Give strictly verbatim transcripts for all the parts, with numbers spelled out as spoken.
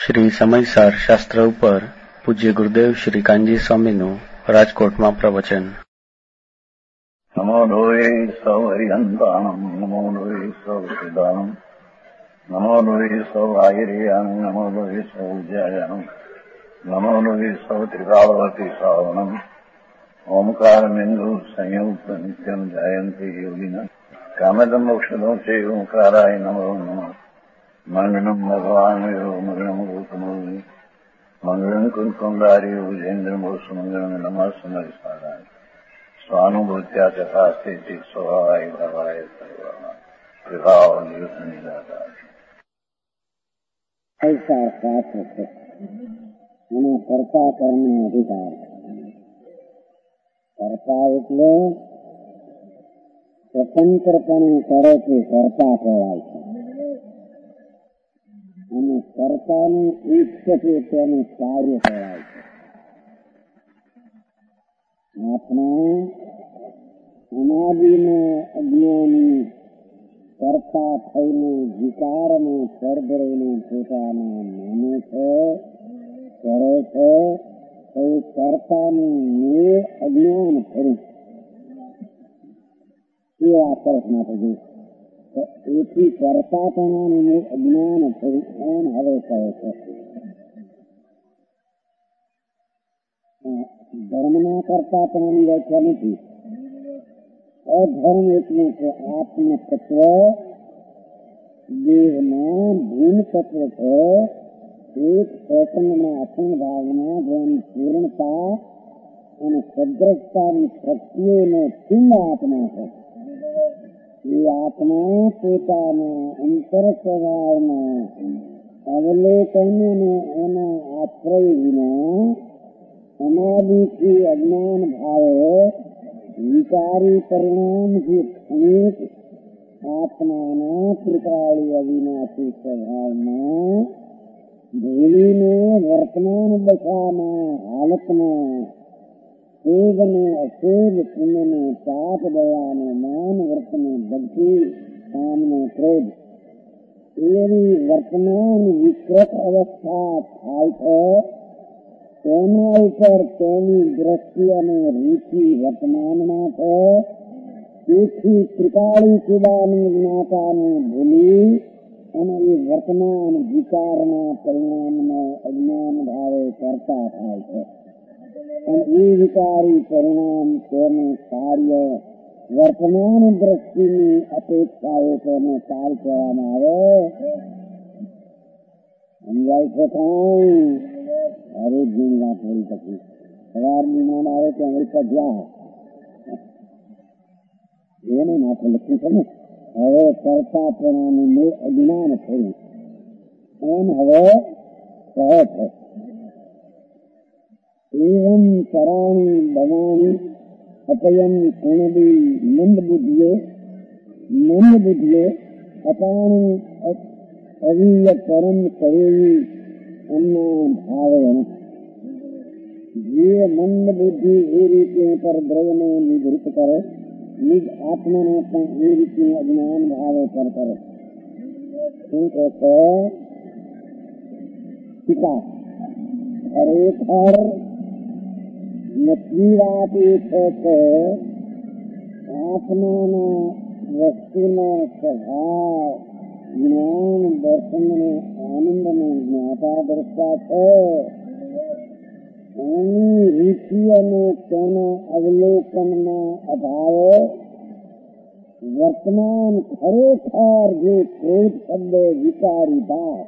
શ્રી સમયસાર શાસ્ત્ર ઉપર પૂજ્ય ગુરુદેવ શ્રી કાનજી સ્વામીનું રાજકોટમાં પ્રવચન. નમો લોહે સૌ હરિહંતાણમ, નમો લોહે સૌ સિદ્ધાણમ, નમો લોહે સૌ આયર્યાણમ, નમો લોહે સૌ જયાણમ, નમો લોહે સૌ ત્રિકાળવતી શ્રાવણમ, ઓમકાર બિંદુ સંયુક્ત નિત્યમ જાયંતી યોગિના કામદમ મોક્ષદો છે ઓમકારાય નમો નમઃ. મંગલમ ભગવાન મંગલમ ગૌતમો મંગલમ કુંકુંડારી ભુજેન્દ્ર મોક્ષ મંગલમ નમઃ સમયસારાય સ્વાનુભૂત્યા ચકાસ્તે સ્વભાવાય ભવાય સર્વમાં વિભાવ નિદાતા. સંસાર શાસ્ત્ર છે અને કર્તા કર્મનો અધિકાર. કર્તા એટલે સ્વતંત્રપણે કરે તે કર્તા કહેવાય છે, અને કર્તાનું ઈચ્છ છે તેનું કાર્ય કહેવાય છે. આપણે અનાદિનો અજ્ઞાની કર્તા થઈને વિકારને સરભરીને પોતાના માને છે, કરે છે, એ કર્તાનું મેં અજ્ઞાન ખરું એ વાત સરસ માટે જોઈ. એથી કર્તાપણાનું અજ્ઞાન થયું એમ હવે કહે છે. ધર્મના કર્તાપણાની વ્યાખ્યા નથી. અધર્મ એટલે કે આત્મ તત્વ દેહના ભૂલ તત્વ છે. એક સેકન્ડના અખંડ ભાવના જેની પૂર્ણતા અને સદ્રષ્ટાની શક્તિઓનો પિંડ આત્મા છે. એ આત્મા પોતાના અંતર સ્વભાવના અવલોકન અને એના આશ્રય વિના અનાદિથી અજ્ઞાન ભાવે વિકારી પરિણામથી અનેક આત્માના ત્રિકાળી અવિનાશી સ્વભાવમાં ભૂલીને વર્તમાન દશામાં હાલતમાં શોધ ને અશોધ પુણ્યને પાપ દયાને માન વર્તને ભક્તિ કામને ક્રોધ એવી વર્તમાન વિકૃત અવસ્થા થાય છે. તેના ઉપર તેની દ્રષ્ટિ અને રૂચિ વર્તમાનમાં છે. તેથી ત્રિકાળી ચુડાની જ્ઞાતાને ભૂલી અને એ વર્તમાન વિકારના પરિણામનો અજ્ઞાન ભાવે કરતા થાય છે. અને એ વિકારી પરિણામ તેનું કાર્ય વર્તમાન દ્રષ્ટિની અપેક્ષાએ તેને કાલ કહેવામાં આવે. સમજાય છે કાંઈ? હરેક જૂની વાત હોઈ શકી. સવારની નામ આવે કે અમેરિકા જ્યાં એને માથે લખ્યું છે ને, હવે કરતા પ્રણાનું મેં અજ્ઞાન થયું એમ હવે કહે છે. એવમ કરાણી બવાણી અપયમ કુણદી મંદ બુદ્ધિએ મંદ બુદ્ધિએ અપાણી અવીય પરમ કરેવી એમના ભાવે. જે મંદ બુદ્ધિ એ રીતે પર દ્રવ્યને નિવૃત્ત કરે, નિજ આત્માને પણ એ રીતે અજ્ઞાન ભાવે પર કરે. શું કહે છે? ટીકા ખરેખર નક્કી વાત એ છે કે આત્માના વસ્તુનો સ્વભાવ જ્ઞાન દર્શનને આનંદને જ્ઞાતા દ્રષ્ટા છે. એની રૂચિ અને તેના અવલોકનના અભાવે વર્તમાન ખરેખર જે ક્રોધ શબ્દ વિકારી ભાવ,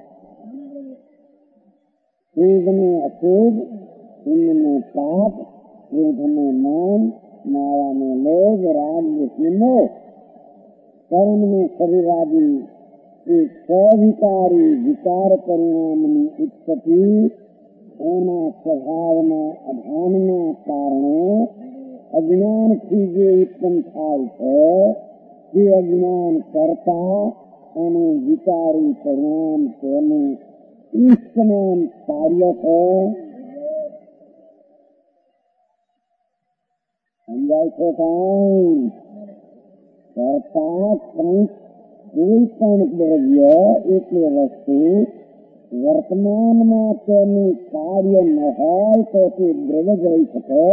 શોધને અશોધ, પુણ્યને પાપ, ક્રોધને માન, માયાને લોભ, રાગને મોહ, કર્મને શરીરાદી એ સ્વવિકારી વિકાર પરિણામની ઉત્પત્તિ એના સ્વભાવના અભાનના કારણે અજ્ઞાનથી જે ઉત્પન્ન થાય છે તે અજ્ઞાન કરતા અને વિકારી પરિણામ તેનું ઈષ્ટમાન કાર્ય છે. સમજાય છે કાંઈ? કરતા કંઈક કોઈ પણ દ્રવ્ય એટલે વસ્તુ વર્તમાનમાં તેનું કાર્ય ન હોય તો તે દ્રવ્ય જ રહી શકે.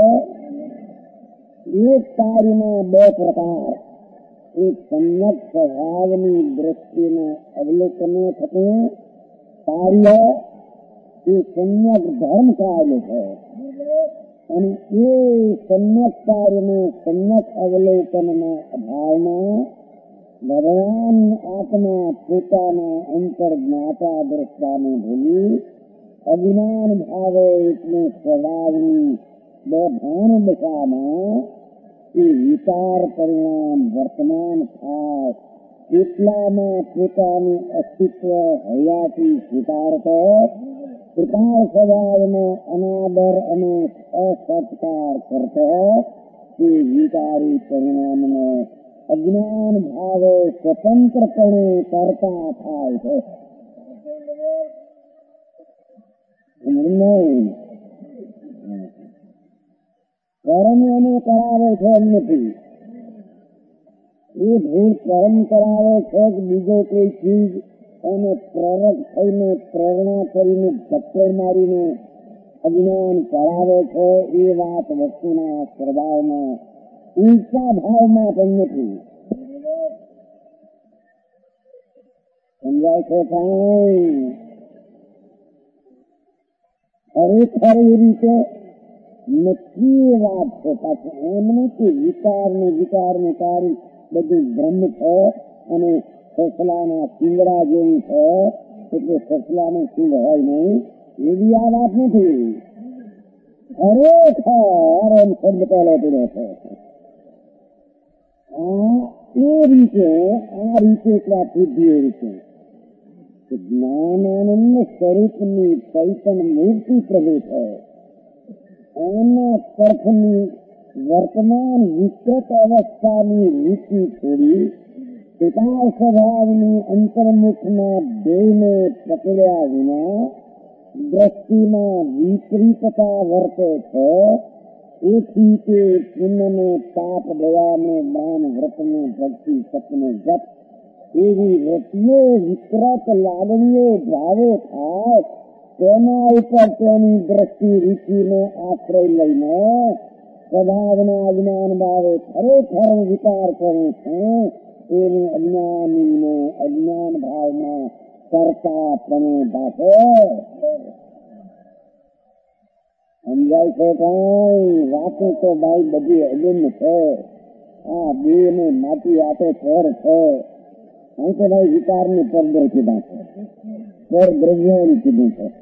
એક કાર્યના બે પ્રકાર, એક સમ્યક સ્વભાવની દ્રષ્ટિના અવલોકનો થતું કાર્ય એ સમ્યક ધર્મ કાર્ય છે, અને એ સમ્યક કાર્યને સમ્યક અવલોકનના અભાવમાં ભગવાન આત્મા પોતાના અંતર જ્ઞાતા દ્રષ્ટાને ભૂલી અજ્ઞાન ભાવે એટલે સ્વભાવની બે ભાન દશામાં એ વિચાર પરિણામ વર્તમાન થાય એટલામાં પોતાનું અસ્તિત્વ હૈયાથી સ્વીકારતો પ્રકાર સ્વભાવનો અનાદર અને અસત્કાર કરતો તે વિચારી પરિણામને અજ્ઞાન ભાવે સ્વતંત્રપણે કરતા થાય છે. કર્મ એને કરાવે છે એમ નથી. એ ભૂલ કર્મ કરાવે છે કે બીજો કોઈ ચીજ એને પ્રેરક થઈને પ્રેરણા કરીને ધક્કડ મારીને અજ્ઞાન કરાવે છે, એ વાત વસ્તુના સ્વભાવમાં ઊંચા ભાવમાં પણ નથી. સમજાય છે કઈ? ખરેખર એ રીતે નક્કી એ વાત છે. પાછું એમ નથી વિચાર ને વિચાર ને કાર્ય બધું બ્રહ્મ છે અને સસલાના સિંગડા જેવું છે એટલે સસલાને સિંગ હોય નહીં એવી આ વાત નથી. ખરેખર એમ શબ્દ પહેલો પીડો છે. આ એ રીતે આ રીતે એટલા બુદ્ધિ એ રીતે જ્ઞાનાનંદ સ્વરૂપની ચૈતન મૂર્તિ પ્રભુ છે. એના તરફની વર્તમાન વિકૃત અવસ્થાની રીતિ છોડી પિતા સ્વભાવની અંતર્મુખના દેહને પકડ્યા વિના દ્રષ્ટિમાં વિપરીતતા વર્તે છે. એથી તે પુણ્યને પાપ દયાને દાન વ્રતને ભક્તિ સપને જપ એવી વૃત્તિઓ વિકૃત લાગણીઓ ભાવો થાય તેના ઉપર તેની દ્રષ્ટિ રૂચિનો આશ્રય લઈને સ્વભાવના અજ્ઞાન ભાવે ખરેખર વિચાર કરે છે. એને અજ્ઞાનીને અજ્ઞાન ભાવમાં કરતા પણ ભાષે સમજાય છે કઈ? વાતો તો ભાઈ બધી અજ્ઞ છે. આ બે ને માટી આપે ફેર છે. અહીં તો ભાઈ વિચારની પરદ્ર કીધા છે, પર દ્રવ્યોની કીધું છે.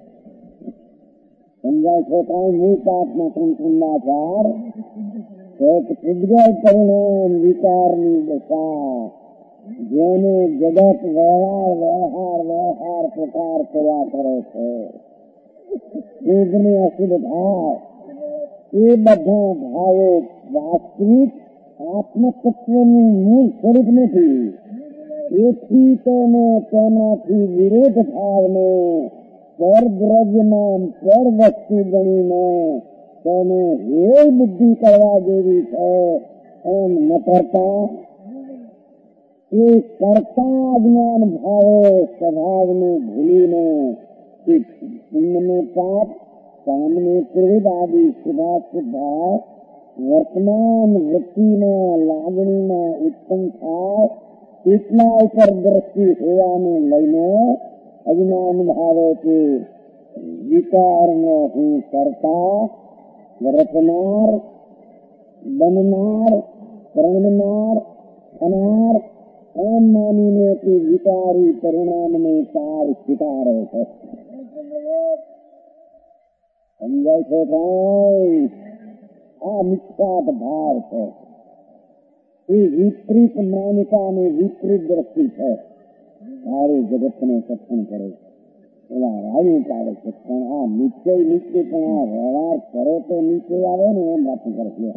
સમજાય છે કઈ? મૂળપાતના સંકુંડાચાર એક ઉદ્ગલ પરિણામ વિચારની દશા જેને જગત વ્યવહાર વ્યવહાર વ્યવહાર પ્રકાર કર્યા કરે છે. અશુદ્ધ ભાવ એ બધા ભાવો વાસ્તવિક આત્મતત્વનું મૂળ સ્વરૂપ નથી. એથી તેને તેનાથી વિરોધ ભાવને પરદ્રવ્યમાં પર વસ્તુ ગણીને તેને એ બુદ્ધિ કરવા જેવી છે એમ ન કરતા એ કરતા અજ્ઞાન ભાવે સ્વભાવને ભૂલીને પુણ્યને પાપ કામને ક્રોધ આદિ શુભાશુભા વર્તમાન વૃત્તિના લાગણીમાં ઉત્પન્ન થાય એટલા ઉપર દ્રષ્ટિ હોવાને લઈને અજ્ઞાન ભાવે કે વિચારનો હું કરતા રચનાર બનનાર પ્રણનાર થનાર એમ માનીને તે વિચારી પરિણામને તાર સ્વીકારે છે. સમજાય છે ભાઈ? આ મિથ્યાત ભાવ છે. એ વિપરીત માન્યતા અને વિપરીત દ્રષ્ટિ છે. સારે જગતને સત્સંગ કરે એવા રાયું ચાલે છે, પણ આ નિશ્ચય નિશ્ચય પણ આ વ્યવહાર કરો તો નીચે આવે ને એમ વાતું કરે છે.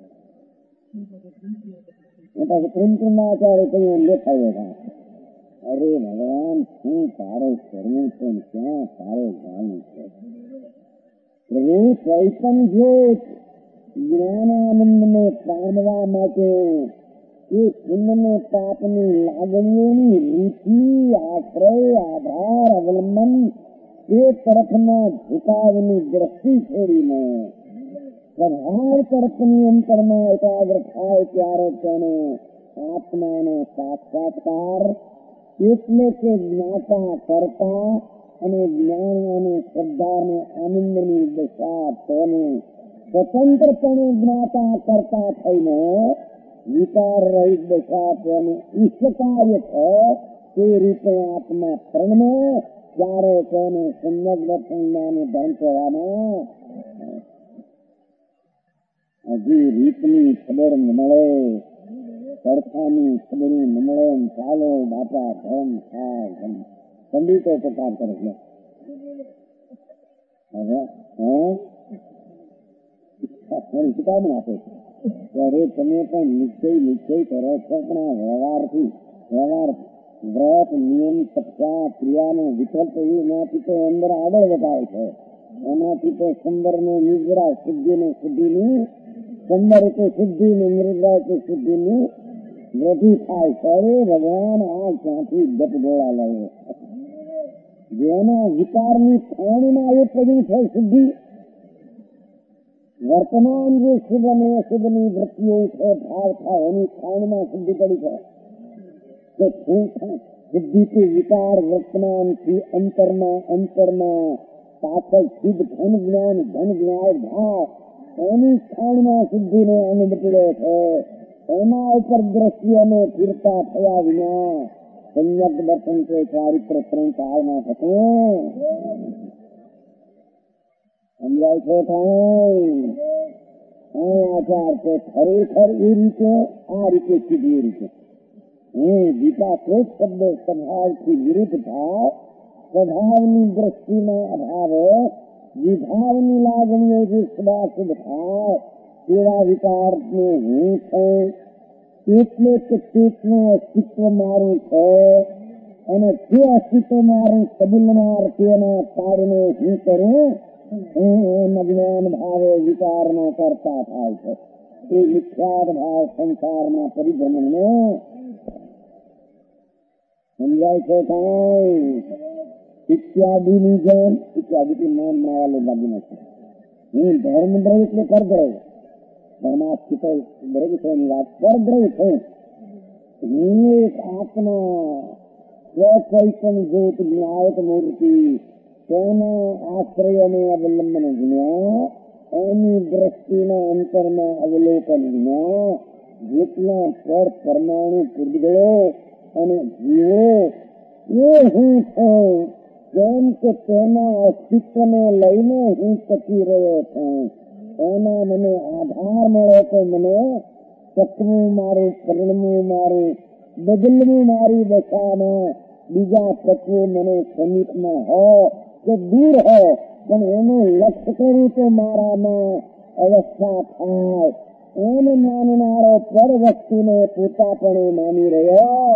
પ્રેમચંદ્રાચાર્ય કહ્યું લેખાયો હતા, અરે ભગવાન શું તારે કરવું છે ક્યાં તારે જવું છે? પ્રભુ ચૈતન જ્યોત જ્ઞાનાનંદને પામવા માટે એ પુણ્યને પાપની લાગણીઓની રૂચિ આશ્રય આધાર અવલંબન તે તરફના ઝુકાવની દ્રષ્ટિ છોડીને સ્વભાવ તરફની અંતરમાં એકાગ્ર થાય ત્યારે તેને આત્માનો સાક્ષાત્કાર એટલે કે જ્ઞાતા કરતા અને જ્ઞાન અને શ્રદ્ધાને આનંદની દશા તેને સ્વતંત્રપણે જ્ઞાતા કરતા થઈને વિકાર રહિત દશા તેને ઈષ્ટ કાર્ય છે તે રીતે આત્મા પ્રણમે ત્યારે તેને સમગ્ર સંજ્ઞાને ધન કહેવામાં. હજી રીતની ખબર ન મળે, સરખાની ખબર ન મળે, ચાલો બાપા ધન થાય પંડિતો પ્રકાર કરે છે. હવે હે કિતાબમાં આપે છે ત્યારે તમે પણ નિશ્ચય નિશ્ચય કરો છો પણ આ વ્યવહારથી વ્યવહાર વ્રત નિયમ તપસ્યા ક્રિયાનો વિકલ્પ એનાથી તો અંદર આગળ વધારે છે. એનાથી તો સુંદર ને નિર્જરા શુદ્ધિ ને શુદ્ધિની સુંદર કે શુદ્ધિ ને નિર્જરા કે શુદ્ધિની વૃદ્ધિ થાય છે. અરે ભગવાન આ ક્યાંથી ગપ ગોળા લાવે જેના વિકારની પાણીમાં એ પડ્યું છે શુદ્ધિ. વર્તમાન જે શુભ અને અશુભની વૃત્તિઓ છે ભાવ થાય એની ખાણમાં શુદ્ધિ પડી છે. શુદ્ધિ કે વિકાર વર્તમાન થી અંતરમાં અંતરમાં પાછળ શુદ્ધ ઘન જ્ઞાન ઘન જ્ઞાન ભાવ એની ખાણમાં શુદ્ધિને આનંદ પીડે છે. એના ઉપર દ્રષ્ટિ અને ફીરતા થયા વિના સંયત દર્શન કે ચારિત્ર ત્રણ કાળમાં થતું સમજાય છે. થાય આચાર છે ખરેખર એ રીતે આ રીતે સીધી એ રીતે હે ગીતા કોઈ શબ્દ સ્વભાવથી વિરુદ્ધ ભાવ સ્વભાવની દ્રષ્ટિના અભાવે વિભાવની લાગણીઓ જે સદાશુદ્ધ થાય તેવા વિકારને હું છું એટલે કે ચેતનું અસ્તિત્વ મારું છે અને તે અસ્તિત્વ મારું કબૂલનાર તેના કાર્યને હું કરું હું અજ્ઞાન ભાવે વિકારનો કરતા થાય છે. એ મિથ્યાદ ભાવ સંસારના પરિભ્રમણને સમજાય છે. કઈ ઇત્યાદિની જેમ ઇત્યાદિથી નામ નાવાલો લાગી નથી. હું ધર્મ દ્રવ એટલે કર દ્રવ ધર્માસ્તિત દ્રવ છે એની વાત કર દ્રવ છે. હું એક આત્મા સ્વચૈતન જ્યોત જ્ઞાયત મૂર્તિ તેના આશ્રય અને અવલંબન જ્ઞા એની દ્રષ્ટિના અંતરના અવલોકન જ્ઞા જેટલા પર પરમાણુ પૂર્ગળો અને જીવો એ હું છું જેમ કે તેના અસ્તિત્વને લઈને હું ટકી રહ્યો છું. એના મને આધાર મળે તો મને ચકવું મારું પરિણમવું મારું બદલવું મારી દશામાં બીજા તત્વો મને સમીપમાં હો કે દૂર હો પણ એનું લક્ષ્ય કરું તો મારામાં અવસ્થા થાય એમ માનનારો પર વસ્તુને પોતાપણે માની રહ્યો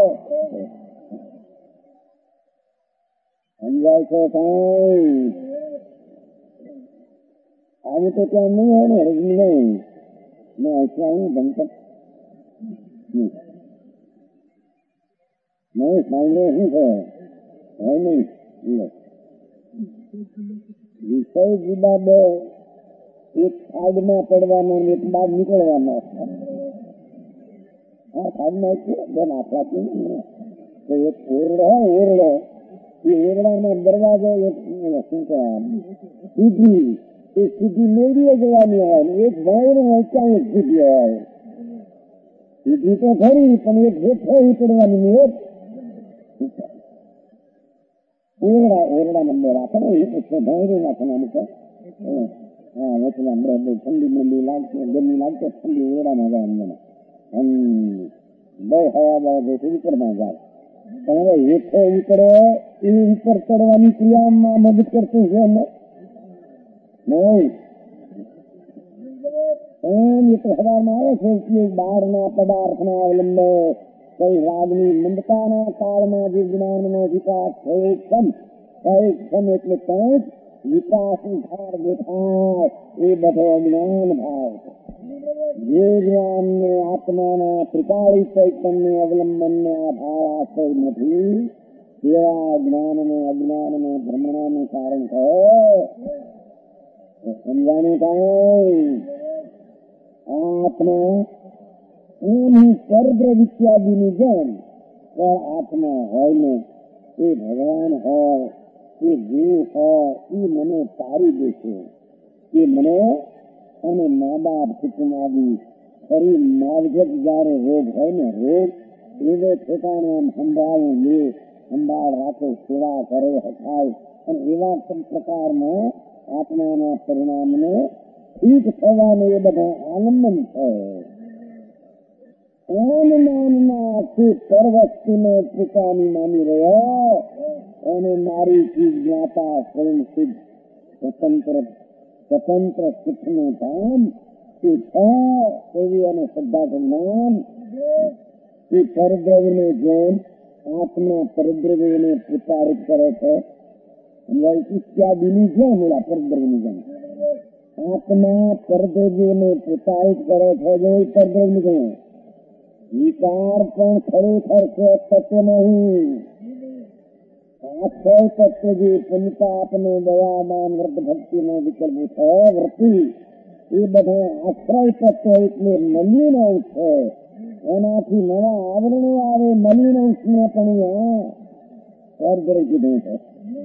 સમજાય છે. કઈ આવું તો ત્યાં નહીં હોય ને રજની નહીં મેં ऐसा हूँ बनकर नहीं सामने ही है है नहीं વિષય જુદા બે એક સાઈડમાં પડવાનો એક બાદ નીકળવાનો. હા સાઈડમાં છે બેન આપણાથી તો એક ઓરડો ઓરડો એ ઓરડામાં દરવાજો એક શું કહેવાય સીધી એ સીધી મેળવીએ જવાની હોય ને એક ભાઈ વચ્ચા એક સીધી હોય. સીધી તો ખરી પણ એક હેઠે પડવાની એક ઓરડા ઓરડા નંબર રાખે ને એ પછી ભાઈ નાખવાનું છે. હા એટલે આપણે ઠંડી મંડી લાગશે ગરમી લાગશે ઠંડી ઓરડામાં જાય અમને બહુ હવા બહુ ઉપરમાં જાય પણ હવે હેઠે ઉતરે એ ઉપર ચડવાની ક્રિયામાં મદદ કરતું છે અમે નહીં એમ એ તો હવામાં આવે છે કે બહારના પદાર્થના અવલંબે કઈ રાગની મંદતાના કાળમાં જે જ્ઞાનનો વિકાસ થયો કમ થયો કમ એટલે કંઈક વિકાસ ઉધાર દેખાય એ બધો જ્ઞાન ભાવ જે જ્ઞાનને આત્માના ત્રિકાળી ચૈતન્ય અવલંબનને આધાર આશ્રય નથી કેવા જ્ઞાન ને અજ્ઞાન ને ભ્રમણાનું કારણ છે સમજાનું કાંઈ આત્મા એની પરદ્ર વિદ્યાદીની જેમ પર આત્મા હોય ને એ ભગવાન હોય એ જીવ હોય એ મને તારી દેશે એ મને અને મા બાપ કુટુંબાદી ફરી માવજત જયારે રોગ હોય ને રોગ એવે ઠેકાણે સંભાળું લે સંભાળ રાખે સેવા કરે હટાય અને એવા પ્રકારમાં આત્માના પરિણામને ઠીક થવાનું એ બધા આલંબન છે. એમ નામના આખી પરવસ્તીને પોતાની માની રહ્યો અને મારી ચીજ જ્ઞાતા સ્વયં સિદ્ધ સ્વતંત્ર સ્વતંત્ર સુખનું ધામ એ છે એવી અને શ્રદ્ધા નામ એ પરદ્રવ્યને જેમ આત્મા પરદ્રવ્યને પ્રચારિત કરે છે. ઇત્યાદિની જેમ ઓલા પરદ્રવ્યની જેમ આત્મા પરદ્રવ્યને પ્રચારિત કરે છે. જો પરદ્રવ્ય જેમ વિકાર પણ ખરેખર છે તત્વ નહીં. આશ્રય તત્વ જે પંચાપને દયાદાન વ્રત ભક્તિ નો વિકલ્પ છે વૃત્તિ એ બધા આશ્રય તત્વ એટલે મલિન અંશ છે. એનાથી નવા આવરણો આવે મલિન અંશને પણ પરદ્રવ્ય કીધું છે.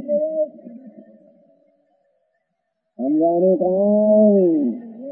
સમજાનું કાંઈ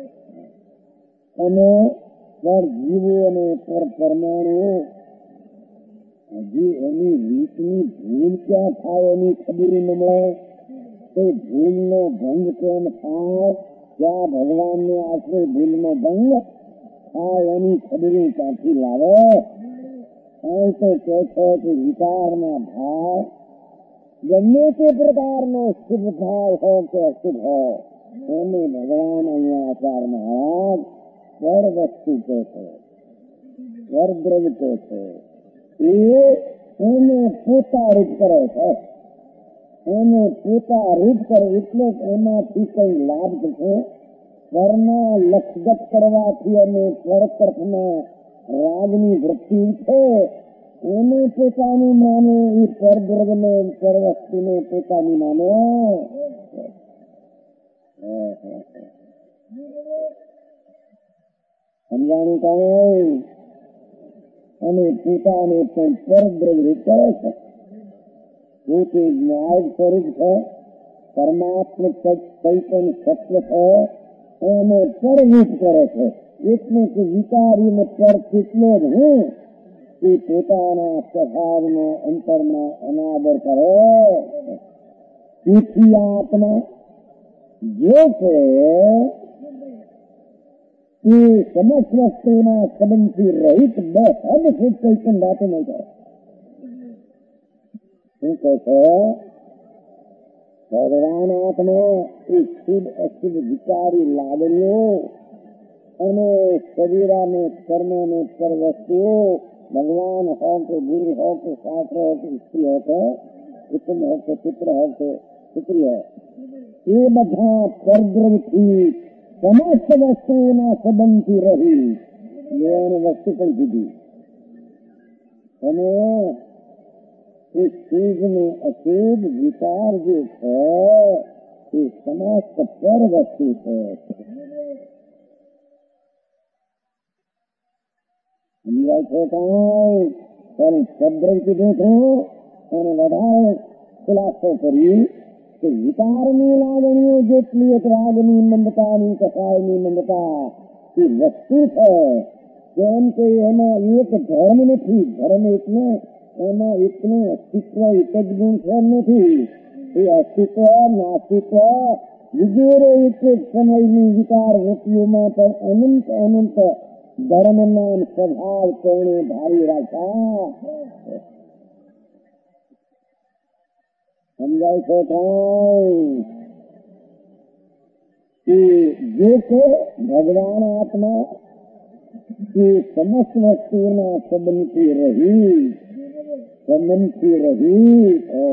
અને પર જીવો અને પર પરમાણુ હજી એની રીતની ભૂલ ક્યાં થાય એની ખબર ન મળે. તે ભૂલનો ભંગ કેમ થાય ત્યાં ભગવાનને આશરે ભૂલનો ભંગ થાય એની ખબર ક્યાંથી લાવે. અહીં તો કહે છે કે વિચારના ભાવ ગમે તે પ્રકારનો શુભ ભાવ હો કે અશુભ હો એને ભગવાન અહીંયા આચાર મહારાજ પર વસ્તુ કહે છે પરદ્રવ્ય કહે છે. એ એને પોતા રૂપ કરે છે. એને પોતા રૂપ કરે એટલે એમાંથી કઈ લાભ થશે. પરના લક્ષગત કરવાથી અને પર તરફના રાગની વૃત્તિ છે એને પોતાનું માને એ પરદ્રવ્યને પર વસ્તુને પોતાની માને. સમજાણું કાંઈ અને પોતાને પણ પરદ્રવ્ય કરે છે. પોતે ન્યાય સ્વરૂપ છે. પરમાત્મા કઈ પણ સત્ય છે એને પરરૂપ કરે છે. એટલે કે વિચારીને પર કેટલો જ હું એ પોતાના સ્વભાવનો અંતરમાં અનાદર કરે. તેથી આત્મા જે છે એ સમસ્ત વસ્તુના સંબંધથી રહિત બે હદ સુધી કઈ પણ વાતો નહીં કરે. શું કહે છે ભગવાન આત્મા એ શુભ અશુભ વિચારી લાગણીઓ અને શરીરાને કર્મને પર વસ્તુઓ ભગવાન હો કે ગુરુ હો કે શાસ્ત્ર હો કે સ્ત્રી હો કે કુટુંબ હો કે પુત્ર હો કે પુત્રી હો એ બધા પરદ્રવ્યથી સમસ્ત વસ્તુઓના સંબંધથી રહી એને વસ્તુ પણ કીધી. અને એ શુભ ને અશુભ વિચાર જે છે એ સમસ્ત પર વસ્તુ છે. સમજાય છે કાંઈ પણ શબ્દ કીધું છું અને વધારે ખુલાસો કરી કે વિચારની લાગણીઓ જેટલી એક રાગની મંદતાની કસાયની મંદતા એ વસ્તુ છે. કેમ કે એમાં એક ધર્મ નથી. ધર્મ એટલે એમાં એકનું અસ્તિત્વ એક જ ગુણ છે નથી. એ અસ્તિત્વ નાસ્તિત્વ વિગેરે એક એક સમયની વિચાર વૃત્તિઓમાં પણ અનંત અનંત ધર્મના સ્વભાવ તેને ધારી રાખ્યા. સમજાય છે કાંઈ કે જે છે ભગવાન આત્મા એ સમસ્ત વસ્તુના સંબંધથી રહી સંબંધથી રહી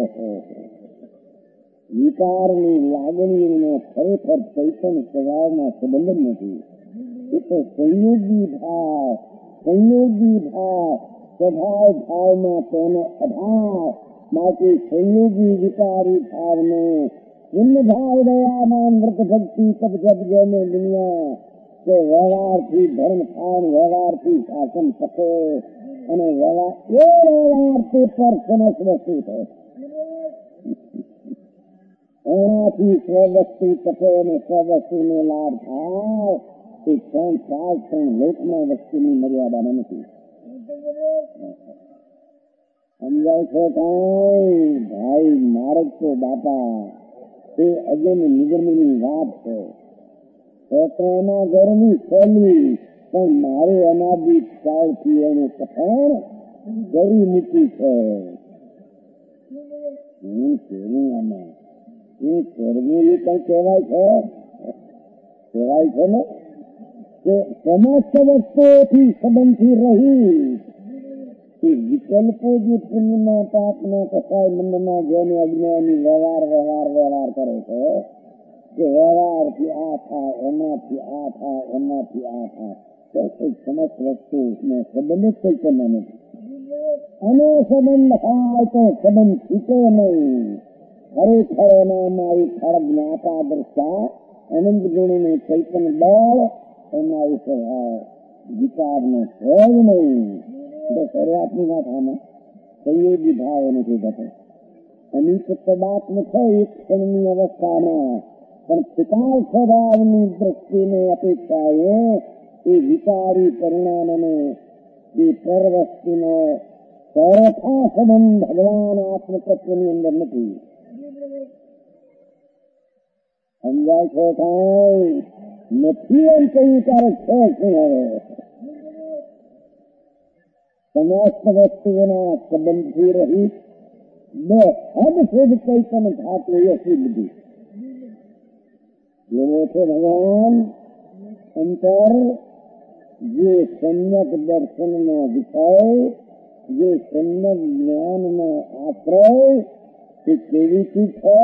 વિકારની લાગણીઓનો ખરેખર કઈ પણ સ્વભાવના સંબંધ નથી. એ તો સંયોગી ભાવ સંયોગી ભાવ સ્વભાવ ભાવમાં તેનો અભાવ બાકી સંયોગી વિકારી ભાવને પુण्य ભાવ દયામાન વ્રત ભક્તિ તપ જપ જેને દુનિયા કે વ્યવહારથી ધર્મ ખાન વ્યવહારથી શાસન શકે અને વ્યવહાર એ વ્યવહારથી પરસનસ વસ્તુ છે. એનાથી સ્વવસ્તુ તપે અને સ્વવસ્તુનો લાભ થાય એ ત્રણ ચાર ત્રણ લોકમાં વસ્તુની મર્યાદા નથી. સમજાય છે કઈ ભાઈ માર્ગ તો બાપા એ અજન નિગમની વાત છે. એના ઘરની શૈલી પણ મારું અનાદિ કાળથી એનું કથન કરી મૂકી છે. હું કેવું આમાં હું કરવેલી કઈ કહેવાય છે કહેવાય છે ને કે સમસ્ત વસ્તુઓથી સંબંધથી રહી એ વિકલ્પો જે પુણ્યના પાપના કસાય મંદના જેને અજ્ઞાની વ્યવહાર વ્યવહાર વ્યવહાર કરે છે કે વ્યવહારથી આ થાય એનાથી આ થાય એનાથી આ થાય તો કોઈ સમસ્ત વસ્તુને સંબંધિત થઈ કરના નથી. અને સંબંધ થાય તો સંબંધ છૂટે નહીં. ખરેખર એના મારી ખર જ્ઞાતા દર્શા અનંત ગુણનું ચૈતન્ય બળ એના વિશે વિચારને સહેજ નહીં. શરૂઆતની વાત આમાં સંયોગી ભાવ નથી થતો. અનિત પદાર્થ છે એક ક્ષણની અવસ્થામાં પણ પિતાલ સ્વભાવની દ્રષ્ટિને અપેક્ષાએ એ વિચારી પરિણામને એ પરવસ્તુનો સરખા સંબંધ ભગવાન આત્મતત્વની અંદર નથી. સમજાય છે કઈ નથી એમ કહ્યું ત્યારે છે શું હવે સમસ્ત વસ્તુઓના સંબંધથી રહી બે હદ સુધી કઈ પણ થતું એ સિદ્ધિ એવો છે ભગવાન અંતર જે સમ્યક દર્શનનો વિષય જે સમ્યક જ્ઞાનનો આશ્રય તે કેવી ચીજ છે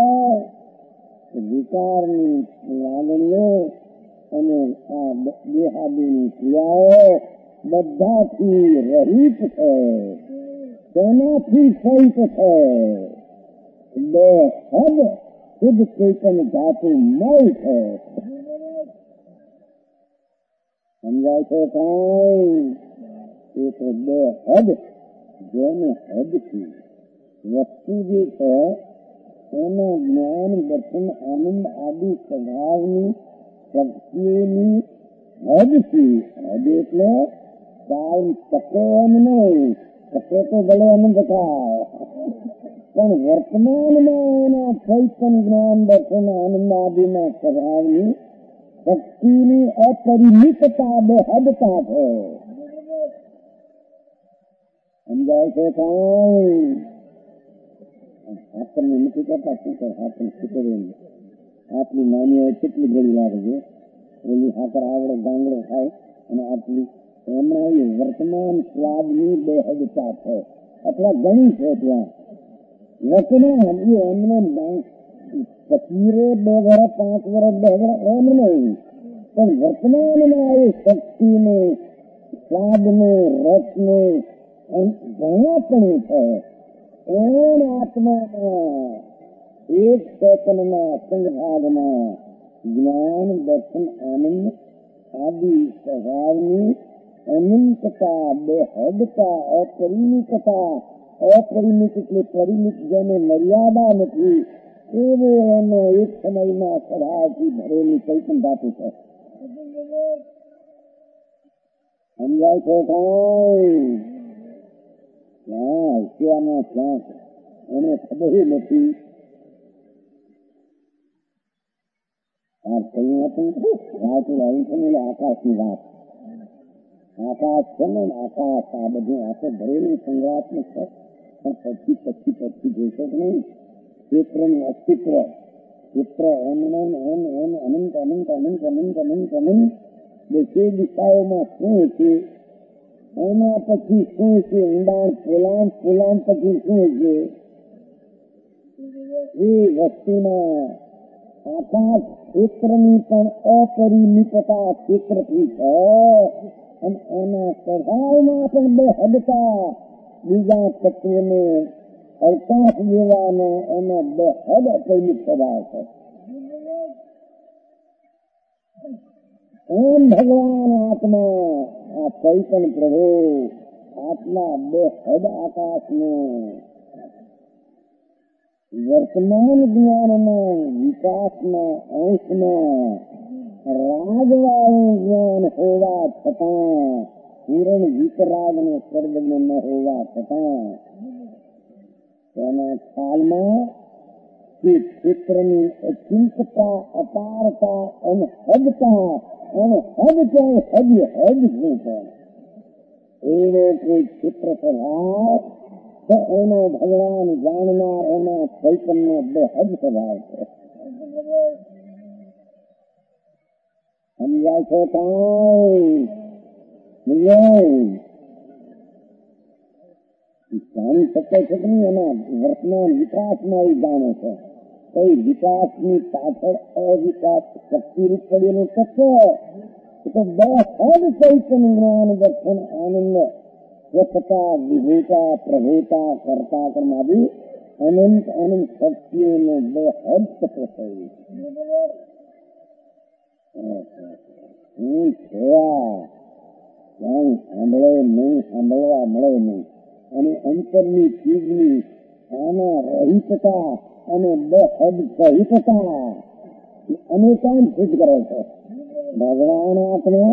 વિચારની લાગણીઓ અને આ દેહાદીની ક્રિયાઓ બધાથી રહિત છે. તેનાથી સહિત છે. બે હદ શુદ્ધ ચેતન ધાતુ મય છે. સમજાય છે કઈ એ તો બે હદ જેને હદથી વસ્તુ જે છે એના જ્ઞાન દર્શન આનંદ આદિ સ્વભાવની શક્તિઓની હદથી હદ એટલે કાલ ટકે એમ નહીં ટકે તો ભલે અનંત થાય પણ વર્તમાનમાં એના ચૈતન જ્ઞાન દર્શન આનંદ આદિના સ્વભાવની શક્તિની અપરિમિતતા બે હદતા છે. સમજાય છે કઈ આપણને નથી કરતા શું કરે આપણને શીખવે આટલી નાની હોય કેટલી ઘડી લાગે છે એની ખાતર આવડે ગાંગડો થાય અને આટલી એમાં એ વર્તમાન સ્વાદની બે હદતા છે અથવા ઘણી છે. ત્યાં વર્તમાન એ એમને પચીરે બે વર્ષ પાંચ વર્ષ બે વર્ષ એમ નહીં પણ વર્તમાનમાં એ શક્તિને સ્વાદને રસને ઘણા પણ છે. એમ આત્મામાં એક ચેતનના સંભાગમાં જ્ઞાન દર્શન આનંદ આદિ સ્વભાવની અનંતતા બેહદતા અપરિમિતતા અપરિમિત એટલે પરિમિત જેને મર્યાદા નથી એવો એનો એક સમયમાં સ્વભાવથી ભરેલી ચૈતન ધાતુ છે. સમજાય છે કઈ ક્યાં હસ્યામાં ક્યાં એને ખબર નથી. આકાશની વાત આકાશ છે ને આકાશ આ બધું આખો ભરેલું સંગ્રાત્મક છે પણ પછી પછી પછી જોશો કે નહીં ક્ષેત્રનું અસ્તિત્વ ક્ષેત્ર એમ એમ એમ એમ અનંત અનંત અનંત અનંત અનંત અનંત બે દિશાઓમાં શું છે એના પછી શું છે ઊંડાણ પોલાણ પોલાણ પછી શું છે એ વસ્તુના આકાશ ક્ષેત્રની પણ અપરિમિતતા ક્ષેત્રથી છે અને એના સ્વભાવમાં પણ બે હદતા બીજા તત્વને અવકાશ જેવાનો એનો બે હદ અપરિમિત સ્વભાવ છે. એમ ભગવાન આત્મા આ ચૈતન્ય પ્રભુ આટલા બે હદ આકાશનું વર્તમાન જ્ઞાનના વિકાસના અંશમાં રાજવાળું જ્ઞાન હોવા છતાં પૂરણ વિતરાગને સર્વજ્ઞ ન હોવા છતાં તેના ખ્યાલમાં કે ક્ષેત્રની અચિંતતા અપારતા અને હદતા અને હદ ક્યાંય હદ હદ શું છે એવો કોઈ ક્ષેત્ર સ્વભાવ તો એનો ભગવાન જાણનાર એના ચૈતન્ય બે હદ સ્વભાવ છે. સમજાય છે કાંઈ જાણી શકે છે કે નહીં? એના વર્તમાન વિકાસમાં એ જાણે છે. કઈ વિકાસની પાછળ અવિકાસ શક્તિ રૂપ પડેલું તત્વ તો બે હદ ચૈતન્ય જ્ઞાન દર્શન આનંદ સ્વચ્છતા વિભેતા પ્રભેતા કરતા કર્માદી અનંત અનંત શક્તિઓનો બે હદ તત્વ થયું. હું થયા ક્યાંય સાંભળે નહીં, સાંભળવા મળે નહીં. અને અંતરની ચીજની આના રહિતતા અને બે હદ સહિતતા અનેકાંત સિદ્ધ કરે છે. ભગવાન આપણે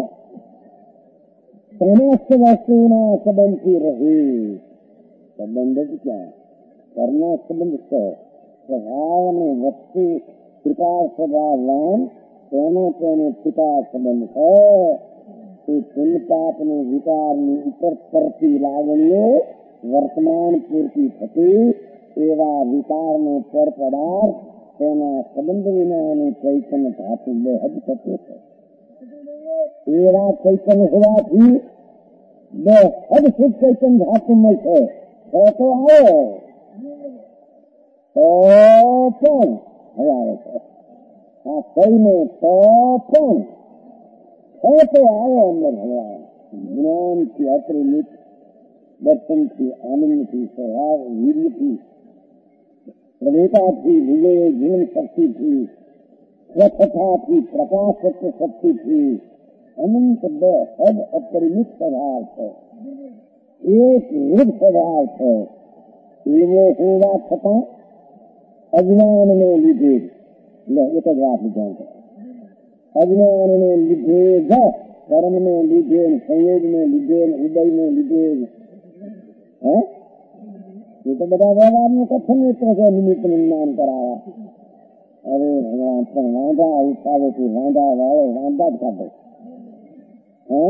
સમસ્ત વસ્તુના સંબંધથી રહી. સંબંધ જ ક્યાં? કર્મનો સંબંધ છે. સ્વભાવ અને વસ્તુ કૃપા સ્વભાવવાન તેનો તેને પિતા સંબંધ છે. એ પુલ પાપની વિકારની ઉપર તરતી લાગણીઓ વર્તમાન પૂરતી થતી એવા વિકારનો પર પદાર્થ તેના સંબંધ વિનાની ચૈતન્ય ધાતુ બે હદ થતું છે. એવા ચૈતન્ય હોવાથી બે હદ શુદ્ધ ચૈતન્ય ધાતુ મળશે. તો તો આવ્યો તો પણ હવે આવે છે આ કઈને તો પણ તો આવ્યો અંદર ભગવાન જ્ઞાનથી અપરિમિત દર્શનથી આનંદથી સ્વભાવ વીર્યથી પ્રવેતાથી વિજય જીવન શક્તિથી સ્વચ્છતાથી પ્રકાશ શક્તિથી અનંત બે હદ અપરિમિત સ્વભાવ છે. એક વૃદ્ધ સ્વભાવ છે. એવો હોવા છતાં અજ્ઞાનને લીધે એક જ વાત લીધા છે. અજ્ઞાનને લીધે જ કર્મને લીધે સંયોગને લીધે ઉદયને લીધે હે એ તો બધા વ્યવહારનું કથન મિત્ર છે. નિમિત્ત જ્ઞાન કરાવા. અરે ભગવાન પણ વાંધા ઉઠાવે છે. વાંધા વાળો વાંધા જ કાઢે. હે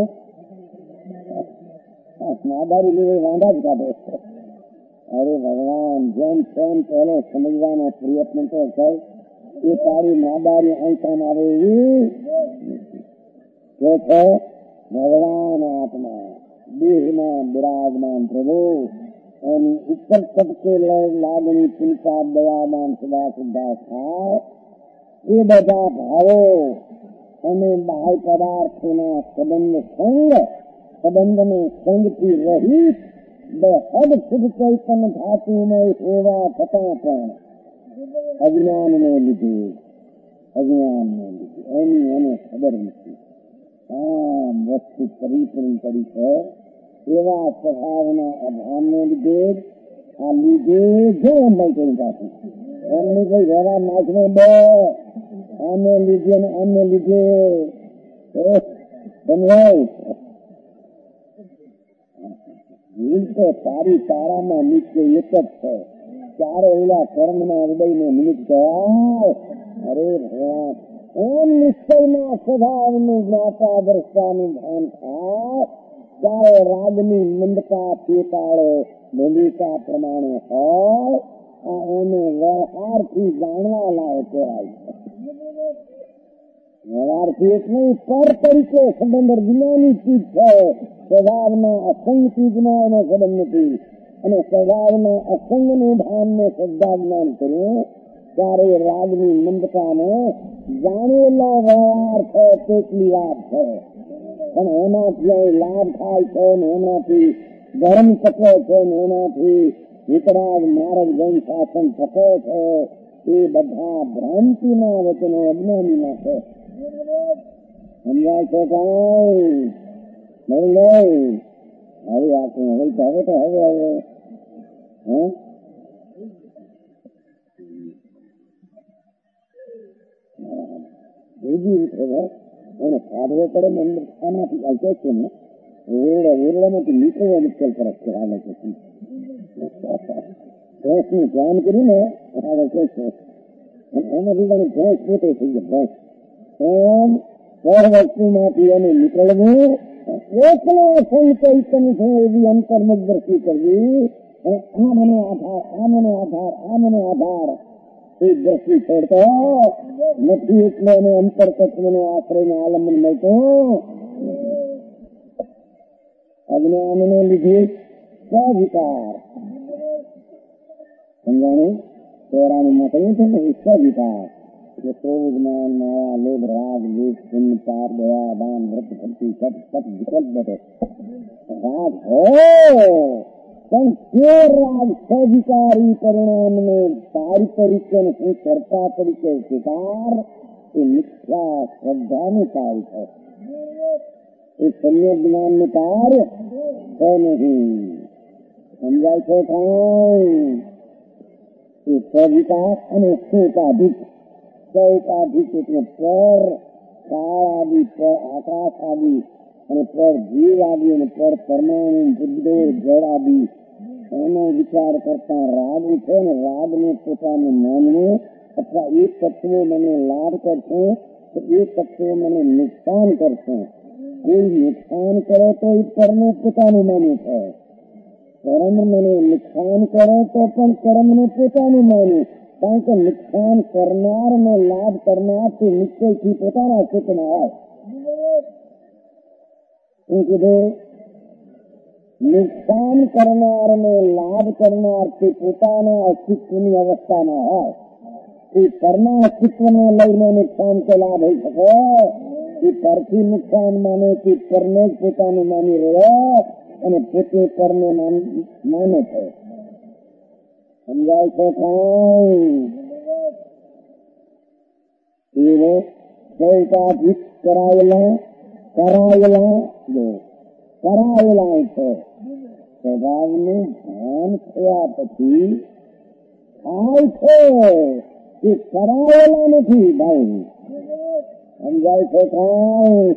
નાદારી લીધે વાંધા જ કાઢે. અરે ભગવાન જેમ તેમ પહેલો સમજવાનો પ્રયત્ન તો કર. એ તારી નાદારી આંકામ આવે એવી કે છે ભગવાન આત્મા દેહમાં બિરાજમાન પ્રભુ એની ઉપર તબકે લાગણી ચિંતા દયામાન સદા સુદ્ધા થાય. એ બધા ભાવો અને બાહ્ય પદાર્થોના સંબંધ સંગ સંબંધને સંગથી રહિત બે હદ શુદ્ધ ચૈતન્ય ધાતુમય હોવા છતાં પણ અજ્ઞાનને લીધે અજ્ઞાનને લીધે એની એને ખબર નથી. આમ વસ્તુ પરિપૂર્ણ કરી છે. એવા સ્વભાવના અભાવને લીધે આ લીધે જો અમલ કરી પાછું એમને કઈ વ્યવહાર નાચને બે આને લીધે ને આને લીધે તો તારી તારામાં નીચે એક જ છે. ચારે એવા કર્મના હૃદયને નિમિત્ત ગયા. અરે ભગવાન એમ નિશ્ચયના સ્વભાવનું જ્ઞાતા દ્રષ્ટાનું ભાન થાય. ચારે રાજની મંદતા પેટાળે ભૂમિકા પ્રમાણે હોય આ એને વ્યવહારથી જાણવા લાયક કહેવાય છે. વ્યવહારથી એક નહીં પર તરીકે સંબંધ જ્ઞાની ચીજ છે. સ્વભાવના અસંગ ચીજમાં એનો સંબંધ નથી. અને સ્વભાવના અસંગનું ભાનને શ્રદ્ધા જ્ઞાન કર્યું ત્યારે રાજની મંદતાને જાણેલો વ્યવહાર છે તેટલી વાત છે. પણ એનાથી લાભ થાય છે ને એનાથી ધર્મ તત્વ છે ને એનાથી વિતરાગ માર્ગ જન શાસન થતો છે એ બધા ભ્રાંતિના વચનો અજ્ઞાનીના છે. સમજાય છે કાંઈ નહીં? નહીં હવે આપણે હવે તો હવે તો હવે હવે હે બીજી રીતે એને કાઢવો પડે ને અંદર આમાંથી આવતો છે ને વેરડા વેરડામાંથી નીકળવો મુશ્કેલ ફરક છે. આવે છે ભેંસનું ધ્યાન કર્યું ને આવે છે એના બીજાની ભેંસ પોતે થઈ ગયો ભેંસ એમ પર વસ્તુમાંથી એને નીકળવું એકલો સંચૈતન છે એવી અંતર્મુખ દ્રષ્ટિ કરવી. આ મને આધાર આ મને આધાર આ મને આધાર એ દ્રષ્ટિ છોડતો નથી એટલે એને અંતર તત્વનો આશ્રયનો આલંબન મળતો. અજ્ઞાનને લીધે સ્વવિકાર સમજાણું ચોરાનું માં કહ્યું છે ને સ્વવિકાર એટલે સૌ જ્ઞાન માયા લોભ રાગ દ્વેષ પુણ્ય પાપ દયા દાન વ્રત ભક્તિ સત સત વિકલ્પ બધે રાગ હો પણ તે રાગ સ્વવિકારી પરિણામને તારી તરીકે હું કરતા તરીકે સ્વીકાર એ મિથ્યા શ્રદ્ધાનું કાર્ય છે. એ સમ્યક જ્ઞાન નું કાર્ય છે નહીં. સમજાય છે કાંઈ? એ સ્વવિકાર અને સુકાધિક સૌકાધિક એટલે પર કાળ આદિ પર આકાશ આદિ અને પર જીવ આદિ અને પર પરમાણુ બુદ્ધો જળ આદિ એનો વિચાર કરતા રાગ છે ને રાગ ને પોતાનું માનવું અથવા એ તત્વો મને લાભ કરશે તો એ તત્વો મને નુકસાન કરશે. કોઈ નુકસાન કરે તો એ પરને પોતાનું માન્યું છે. કર્મ મને નુકસાન કરે તો પણ કર્મને પોતાનું માન્યું. કારણ કે નુકસાન કરનાર ને લાભ કરનાર તે નિશ્ચયથી પોતાના અસ્તિત્વમાં હોય. શું કીધું? નુકસાન કરનાર ને લાભ કરનાર તે પોતાના અસ્તિત્વની અવસ્થામાં હોય. એ પરના અસ્તિત્વને લઈને નુકસાન કે લાભ હોઈ શકે. એ પરથી નુકસાન માને તે પરને જ પોતાનું માની રહ્યો અને પોતે પરને માને છે. સમજાય છે કાંઈ? એવો સૌકાધિક કરાયેલા કરાયેલા જો કરાયેલા છે. સ્વભાવનું ભાન થયા પછી થાય છે એ કરાયેલા નથી ભાઈ. સમજાય છે કાંઈ?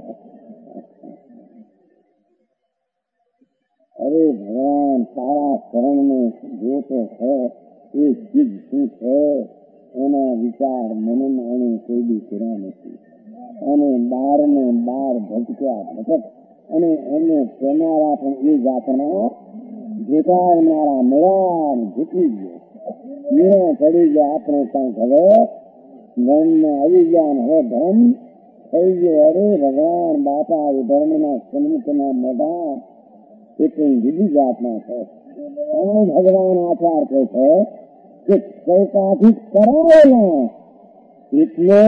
અરે ભગવાન તારા શરણને જોતો છે એ ચીજ શું છે એના વિચાર મનન એને કોઈ બી કર્યા નથી. અને બાર ને બાર ભટક્યા ભટક અને એને કહેનારા પણ એ જાતના જીતાવનારા મળ્યા જીતી ગયો. મેળા ચડી ગયા. આપણે કાંઈક હવે ધર્મમાં આવી ગયા ને હવે ધર્મ થઈ ગયો. અરે ભગવાન બાપા એ ધર્મના સન્મુખના મોઢા એ કઈ જુદી જાતના છે. ભગવાન આચાર કહે છે કે સૌકાથી કરાયેલા એટલે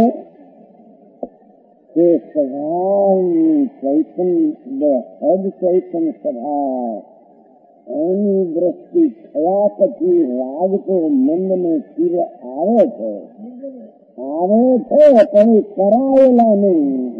કે સ્વભાવની ચૈતન્ય હદ ચૈતન સ્વભાવ એની દ્રષ્ટિ થયા પછી રાગ તો મનને તીર આવે છે આવે છે પણ કરાયેલા નહીં.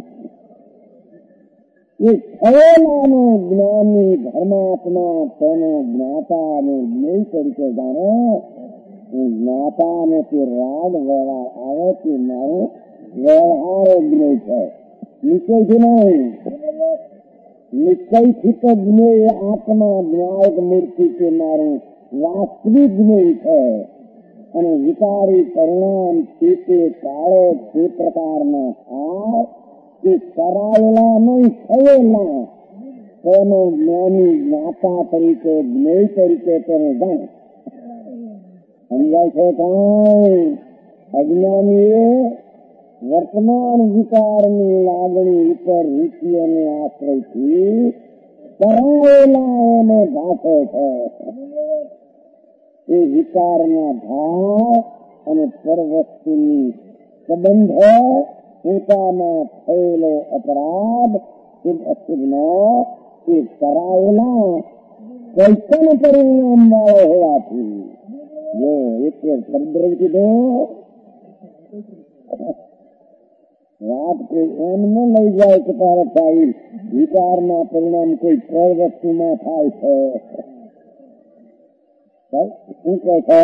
એ થયેલાનો જ્ઞાની ધર્માત્મા તેનો જ્ઞાતા અને જ્ઞેય તરીકે જાણે. જ્ઞાતા અને તે રાગ વ્યવહાર આવે તે મારો વ્યવહાર જ્ઞેય છે. નિશ્ચયથી નહીં. નિશ્ચયથી તો જ્ઞેય આત્મા જ્ઞાયક મૂર્તિ કે મારું વાસ્તવિક જ્ઞેય છે. અને વિકારી પરિણામ તે તે કાળે તે પ્રકારના થાય કે કરાયેલા નહીં થયેલા તેનો જ્ઞાની જ્ઞાતા તરીકે જ્ઞેય તરીકે તેને જાણે. સમજાય છે કાંઈ? અજ્ઞાનીએ વર્તમાન વિકારની લાગણી ઉપર રૂચિ અને આશ્રયથી કરાયેલા એને ભાષે છે. એ વિકારના ભાવ અને પરવસ્તુની સંબંધ પોતામાં થયેલો અપરાધ શુભ અશુભનો એ કરાયેલા ચૈતન્ય પરિણામ વાળો હોવાથી જો એક શબ્દ કીધો વાત કોઈ એમ ન લઈ જાય કે તારા સાહેબ વિકારના પરિણામ કોઈ ત્રણ વસ્તુમાં થાય છે. શું કહે છે?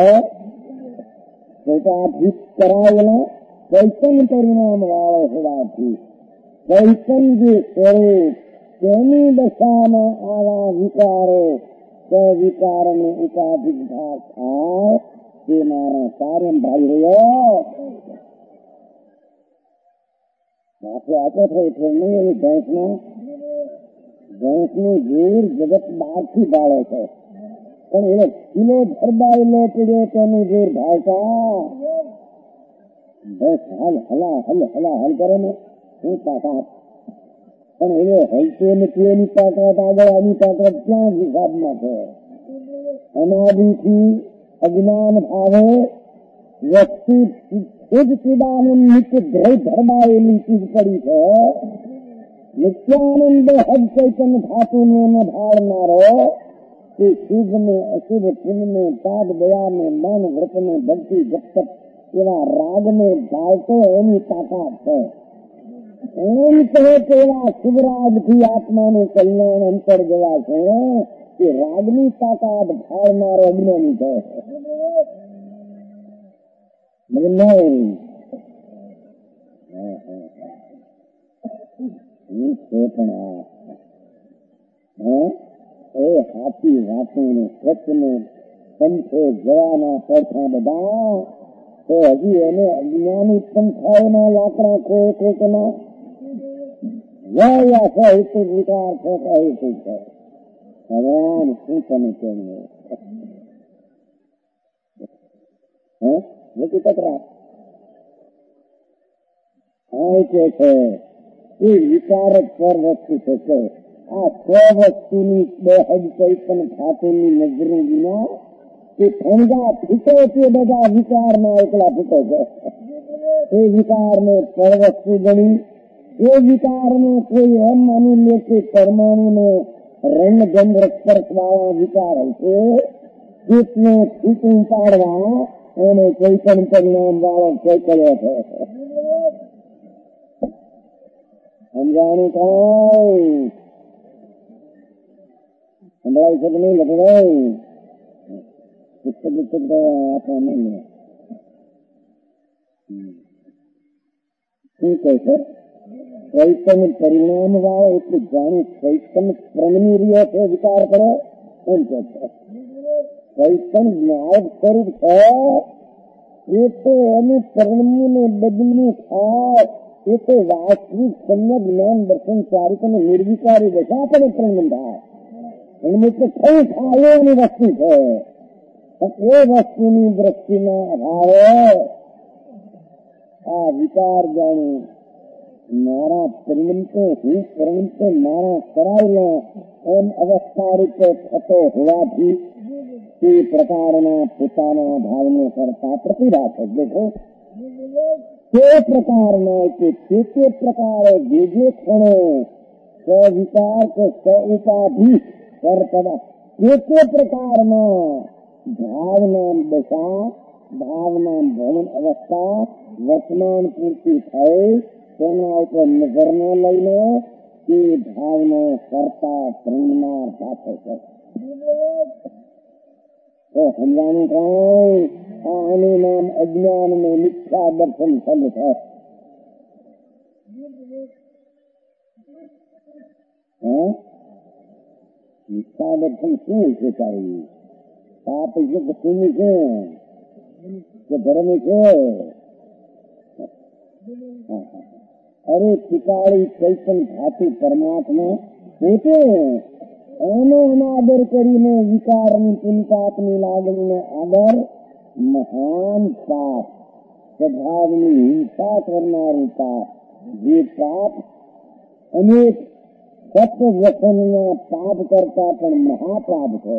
ભીત કરાયેલા ચૈતન્ય પરિણામ વાળો હોવાથી ચૈતન્ય જે સ્વરૂપ તેની દશામાં આવા વિકારો તે વિકારને ઉપાધિક ભાગ થાય તે મારા કાર્ય ભાઈ રહ્યો માથે આતો થઈ છે નહીં. એવી ભેંસનો ભેંસનું જોર જગત બહારથી ભાળે છે પણ એ કિલો ભરબાયેલો પડ્યો તેનું જોર ભાવતા ભેંસ હલ હલા હલ હલા હલ કરે ને શું તાકાત પણ એ હલતો નથી. એની તાકાત આગળ આની તાકાત ક્યાં હિસાબમાં છે? અનાદિથી અજ્ઞાન ભાવે વસ્તુ ખુદ પીડાનું નિત્ય ધ્યેય ધરબાયેલી ચીજ પડી છે. નિત્યાનંદ હદ ચૈતન્ય ધાતુને એને ભાળનારો તે શુભ ને અશુભ પુણ્ય પાદ દયા ને માન વ્રત ને ભક્તિ જપ એવા રાગને ભાળતો એની તાકાત છે. એમ કહે કે એવા શુભરાગથી આત્માનું કલ્યાણ અંતર ગયા છે કે રાગની તાકાત ભાળનારો અજ્ઞાની છે. એ હાથી વાતો ને સ્વચ્છ ને પંથે જવાના પડખા બધા તો હજી એને અજ્ઞાની પંથાઓના લાકડા કોઈ કોઈકના વયા છે હેતુ વિકાર છે કે હેતુ છે. ભગવાન શું તમે કેમ હે નથી તકરાર આ કે છે એ વિકારક પર વસ્તુ છે. આ સ્વ વસ્તુની બે હદ ચૈતન ખાતેની નજરો વિના એ ઠંડા ફૂટો તે બધા વિકારમાં એકલા ફૂટો છે. એ વિકારને પર વસ્તુ ગણી એ વિકારને કોઈ એમ માની લે કે પરમાણુને રણગંધ સ્પર્શ વાળા વિકાર હશે ચિત્તને ફીટું પાડવા એને ચૈતન પરિણામ વાળો કોઈ કર્યો છે. સમજાણું કઈ સંભળાય છે કે નહીં લખવાય પુસ્તક પુસ્તક આપવા નહીં. શું કહે છે? ચૈતન પરિણામ વાળો એટલે જાણે ચૈતન પ્રણમી રહ્યો છે વિચાર કરો એમ કે છે. ચૈતન જ્ઞાયક સ્વરૂપ છે એ તો એનું પ્રણમ્યું ને બદલ્યું થાય એ તો વાસ્તવિક સમ્યક જ્ઞાન દર્શન ચારિત્રને નિર્વિકારી દશા પણ પ્રણમ થાય. એટલે કઈ થાય એની વસ્તુ છે એ વસ્તુની દ્રષ્ટિના અભાવે આ વિચાર જાણી મારા પરિણમતો હું પરિણમતો મારા કરાયેલો એમ અવસ્થા રૂપે થતો હોવાથી તે પ્રકારના પોતાના ભાવને કરતા પ્રતિભા છે. દેખો તે પ્રકારના કે તે તે પ્રકારે જે જે ક્ષણે સ્વિચાર કે સ્વ ઉપાધિ કરતા તે તે પ્રકારના ભાવના દશા ભાવના ભવન અવસ્થા વર્તમાન પૂરતી થઈ તેના ઉપર નજર ન લઈને તે ભાવને કરતા પ્રેમનાર સાથે છે. તો સમજાનું કઈ આનું નામ અજ્ઞાન ને મિથ્યા દર્શન ફલ છે. મિથ્યા દર્શન શું છે? તારી પાપ છે કે પુણ્ય છે કે ધર્મ છે? અરે ટીકાળી ચૈતન ખાતી પરમાત્મા પોતે એનો અનાદર કરીને વિકારની પુનપાપની લાગણીનો આદર મહાન પાપ સ્વભાવની હિંસા કરનારું પાપ જે પાપ અનેક સત વ્યસનના પાપ કરતા પણ મહાપાપ છે.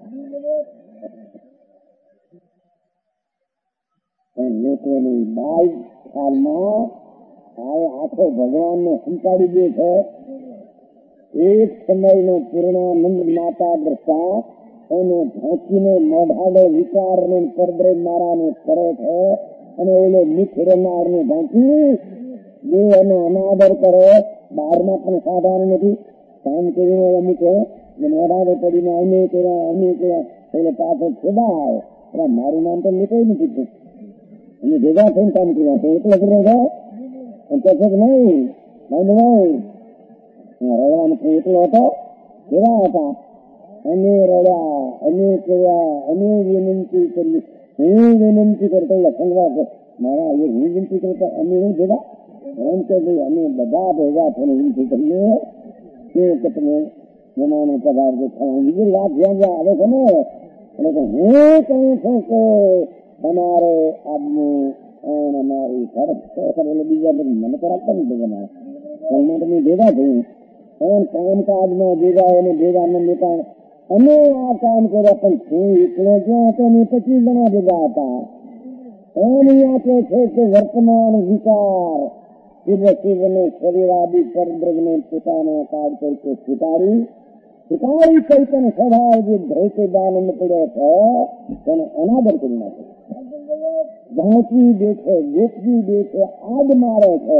પણ લોકોની બાઈ ખ્યાલમાં આ આખો ભગવાનને સંતાડી દે છે. એક સમયનો પૂર્ણાનંદ માતા દ્રષ્ટા એને ઢાંકીને મોઢાડે વિચારને પરદરે મારાને કરે છે અને ઓલો મિથરનારને ઢાંકી બે એનો અનાદર કરે. બહારમાં પણ સાધારણ નથી. કામ કરીને અમુક મોઢાડે પડીને અમે કર્યા અમે કર્યા એટલે પાછળ છેદાય. મારું નામ તો નીકળી નથી. અમે ભેગા થઈને કામ કર્યા તો એટલો કરે છે કે નહીં નહીં રડવાનો એટલો હતો. કેવા હતા? અમે રડ્યા, અમે કર્યા, અમે વિનંતી કરી. હું વિનંતી કરતો લખવા મારા હું વિનંતી કરતા અમે નહીં ભેગા એમ કે ભાઈ અમે બધા ભેગા થઈને વિનંતી કરીએ કે તમે જમાનો પદાર્થ બીજી વાત જ્યાં જ્યાં આવે છે ને એટલે હું કહું છું કે તમારે આજનું અમારી ફરજ એટલે બીજા મને તો રાખતા નથી તમારે એમાં તમે ભેગા થયું એમ કામકાજમાં ભેગા એને ભેગા ન લેતા અમે આ કામ કર્યા પણ હું એકલો જ્યાં હતો ને પચીસ જણા ભેગા હતા. એમ આપે છે કે વર્તમાન વિચાર શિવને શરીરાદી પરબ્રહ્મને પોતાનો કાર્ય તરીકે સ્વીકારી સ્વીકારી ચૈતન્ય સ્વભાવ જે ધૈર્ય દાનંદ પડ્યો છે તેને અનાદર કરી નાખે. ઝાંચી દેખે ગોપજી દેખે આજ મારે છે.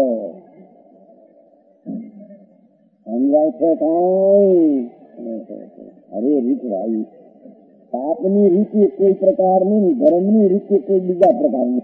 સમજાય છે કઈ? અરે રીત ભાઈ પાપની રીતે કોઈ પ્રકારની, ધર્મની રીતે કોઈ બીજા પ્રકારની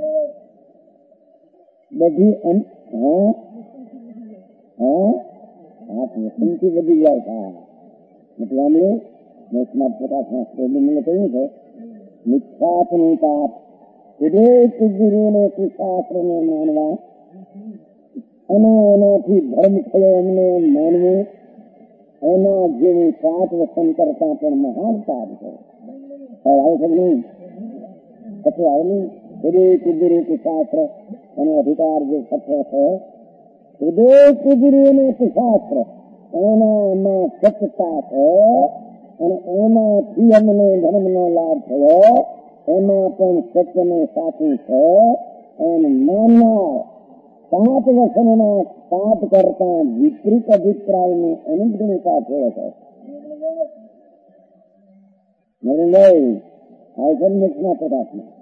બધી હા હા હા થી બધી જાય હા મતલબ મેં પ્રકાશના સ્ટેડિયમને કહ્યું છે મિથ્યાપનું પાપ દરેક ગુરુને શાસ્ત્રને માનવા અને એનાથી ધર્મ થયો એમને માનવું એના જેવું સાત વસન કરતા પણ મહાન પાપ છે. આવે છે નહીં પછી આવે નહીં દરેક દરેક શાસ્ત્ર એનો અધિકાર જે સત્ય છે દરેક ગુરુને શાસ્ત્ર એનામાં સત્યતા છે અને એનાથી અમને ધર્મનો લાભ થયો એમાં પણ સત્યને સાચું છે એમ માનનાર સાત વસનના સાત કરતા વિપરીત અભિપ્રાયની અનુગ્રહતા છે. આયોજનના પ્રકાશમાં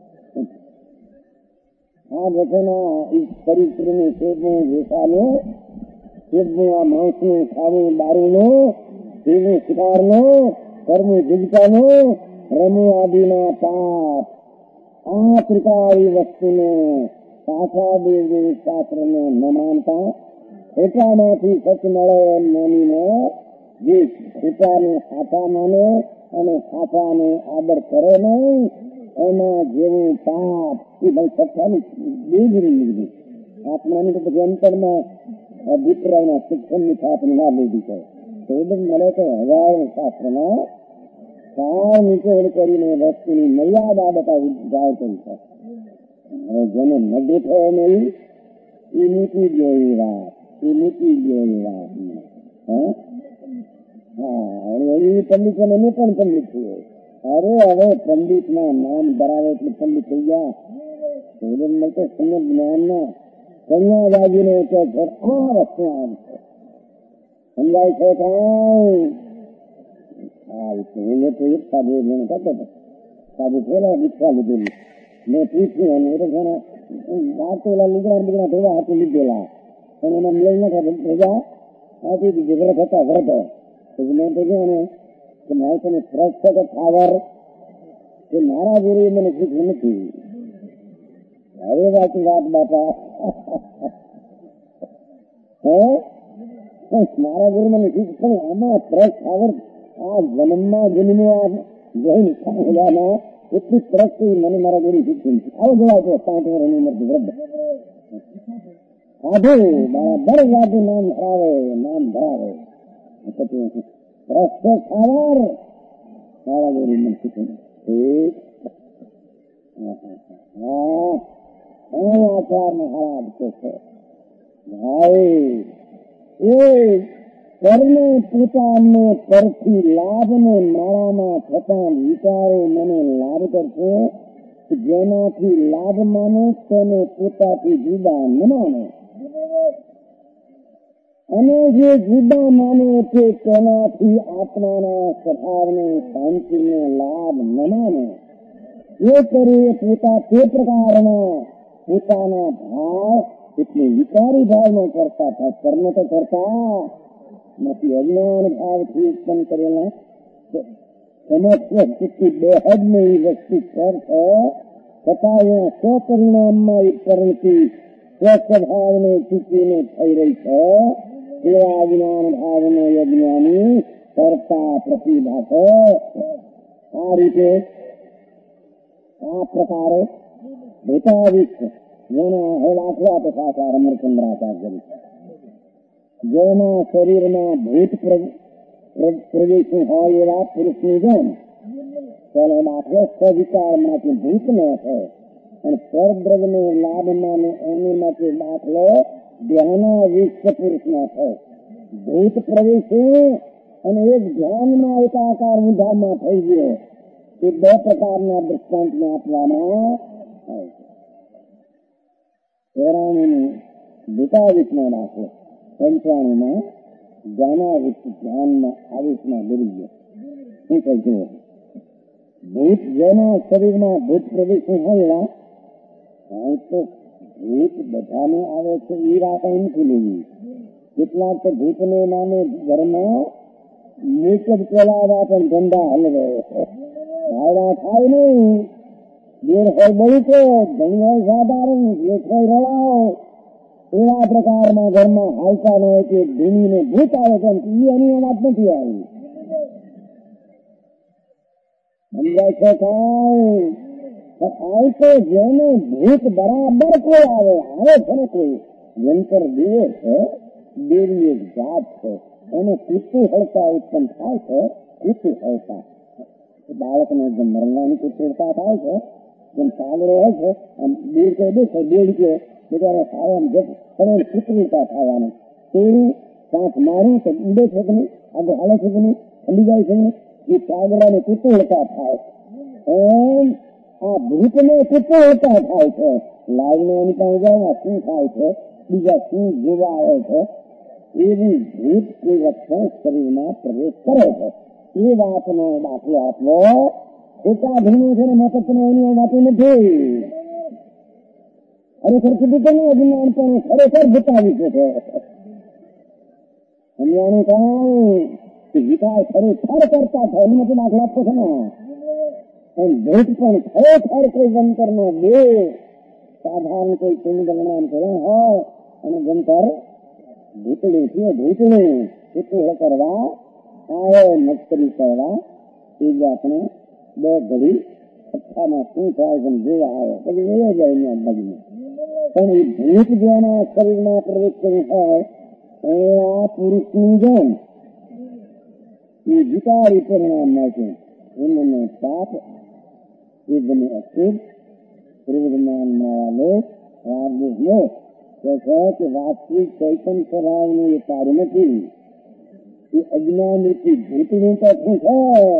આ વચના ચરિત્રનું શોધનું વેચાનું શોધનું આ માંસનું ખાવું દારૂનું પીવું શિકારનું કરવું જીવિકાનું રમવું આદિના પાપ આ ત્રિકાળી વસ્તુને સાચા દેવ શાસ્ત્રને ન માનતા એટલામાંથી સચ મળે એમ માનીને જે ખોટાને સાચા માને અને સાચાને આદર કરે નહીં એના જેવું પાપ એ ભાઈ સત્યાની બેગરી લીધી આત્માની તો પછી અંતરમાં અભિપ્રાયના શિક્ષણની છાપની ના લીધી છે. તો એ બધું મળે તો હજાર શાસ્ત્રના સાર નીચે કરીને વસ્તુની મર્યાદા બતાવી જાય કરી છે. જેને નડે થયો નહીં એ મૂકી જોઈ વાત એ મૂકી જોઈ વાત હા પંડિતોને મેં પણ પંડિત થયો. અરે હવે પંડિત ના નામ ધરાવે એટલે પંડિત થઈ ગયા. મળતો સમજ જ્ઞાન ના કન્યા બાજુને કે આ વસ્તુ આમ છે સમજાય છે કઈ તો એક સાધુ મને કહેતો હતો સાધુ થયેલા દીક્ષા લીધેલી મેં પૂછ્યું અને એ તો વાતોલા લીગડા લીગડા ધોવા હાથે લીધેલા પણ એના મેળ ન થાય ભેગા આપી દીધી વ્રત હતા વ્રત મેં કહ્યું ને કે મારે તને ફરજ છે કે ફાવર કે મારા ગુરુએ મને શીખ્યું નથી. હવે વાત વાત બાપા હે મારા ગુરુ મને શીખ્યું આમાં ફરજ ફાવર આ જન્મમાં જન્મમાં જૈન ખાના એટલી તરફ મને મારા ગુરુ શીખ્યું નથી. આવો જોડાય છે સાઠ વર્ષની ઉંમરથી વૃદ્ધ સાધુ બરાબર સાધુ નામ ધરાવે નામ ધરાવે રસ્તો ખાવાર મારા ગુરુ મને શીખ્યું આચાર મહારાજ કે છે ભાઈ એ કરને પોતાને પરથી લાભ ને માળામાં થતા વિચારો મને લાભ કરશે જેનાથી લાભ માને તેને પોતાથી જુદા ન માને. અને જે જુદા માને છે તેનાથી આત્માના સ્વભાવને શાંતિને લાભ ન માને એ કરે પોતા તે પ્રકારના પોતાના ભાવ એટલે વિચારી ભાવનો કરતા થાય. કર્મ તો કરતા નથી, અજ્ઞાન ભાવથી ઉત્પન્ન કરેલા સમસ્ત સ્થિતિ બેહદ ને એ વસ્તુ કરશે છતાં અહીંયા સ્વપરિણામમાં પરિણતિ સ્વસ્વભાવને ચૂકીને થઈ રહી છે. એવા અજ્ઞાન ભાવનો અજ્ઞાની કરતા પ્રતિભા છે. આ રીતે આ પ્રકારે ભેટાવિષ્ટ જેના હે દાખલો આપે પાછા રમણચંદ્રાચાર્ય જેના શરીરમાં ભૂત પ્રવેશ હોય એવા પુરુષની જેમ તેનો દાખલો સ્વવિચારમાંથી ભૂત નો છે અને પરદ્રવ્યને લાભમાં એની માટે દાખલો ધ્યાનાવિષ્ટ પુરુષનો છે. ભૂત પ્રવેશે અને એક ધ્યાનમાં એકાકાર ઊંધામાં થઈ ગયો એ બે પ્રકારના દૃષ્ટાંતને આપવામાં આવે છે. ચોરાણું ભૂતાવિષ્ટનો દાખલો, પંચાણુમાં જ્ઞાનાવિષ્ટ ધ્યાનમાં આવિષ્ટમાં ડૂબી ગયો. શું કહ્યું? ભૂત જેના શરીરમાં ભૂત પ્રવેશ હોય તો ભૂત બધાને આવે છે એ વાત અહીં નથી લેવી. કેટલાક તો ભૂતને નામે ઘરમાં મેક જ ચલાવવા પણ ધંધા હલવે ભાડા થાય નહીં. દેર હોય બળુકો, ધણી હોય સાધારણ, લેખ હોય રવાઓ, એવા પ્રકારમાં ઘરમાં હાલતા ન હોય કે ધીમીને ભૂત આવે છે એ એની વાત નથી આવી. સમજાય છે કાંઈ? આવ તો જેને ભૂત બરાબર કોઈ આવે આવે છે ને કોઈ જંતર દેવો છે, દેવી એક જાત છે, એને કુતૂહળતા ઉત્પન્ન થાય છે. કુતૂહળતા બાળકને જેમ મરવાની કુતૂહળતા થાય છે જેમ સાગરો હોય છે દૂર કે દેખો દેડ કે બિચારા સારા તમે કુતૂહળતા થવાની તેવું સાંસ મારું તો ઊંડે છે કે નહીં, આગળ હાલે છે કે નહીં, ઠંડી જાય છે નહીં, એ સાગરાને કુતૂહળતા થાય. એમ આ ભૂતને કુતૂહળતા થાય છે. લાવીને એની પાસે જાય શું થાય છે, બીજા શું જોવા આવે છે, એવી ભૂત કોઈ વખતે શરીરમાં પ્રવેશ કરે છે. એ વાતનો દાખલો આપવો એકા ભીનું છે ને મતને એની વાત નથી. ખરેખર કીધું કે નહીં અજ્ઞાન પણ ખરેખર ભૂતાવી છે. સમજાનું કાંઈ વિકાસ ખરેખર કરતા થાય એની માટે દાખલો આપવો છે ને. ભૂત પણ ખરેખર કોઈ જંતર નો બે સાધારણ કોઈ ચિંતન કર્યા હોય અને જંતર ભૂતળી છે ભૂતળી કુતૂહળ કરવા આવે મસ્કરી કરવા એ જ આપણે બે ઘડી અચ્છામાં શું થાય છે જોવા આવે પછી જોયા જાય એની અંદાજમાં. પણ એ ભૂત જેના શરીરમાં પ્રવેશ કર્યું હોય એ આ પુરુષની જેમ એ વિચારી પરિણામ નાખે એમને પાપ સિદ્ધને અસિદ્ધ ત્રિવિધમાન વાળો રાગદેશ લો કે વાસ્તવિક ચૈતન સ્વભાવનું એ કાર્ય નથી. એ અજ્ઞાન રૂપી ભૂતનું તો શું છે?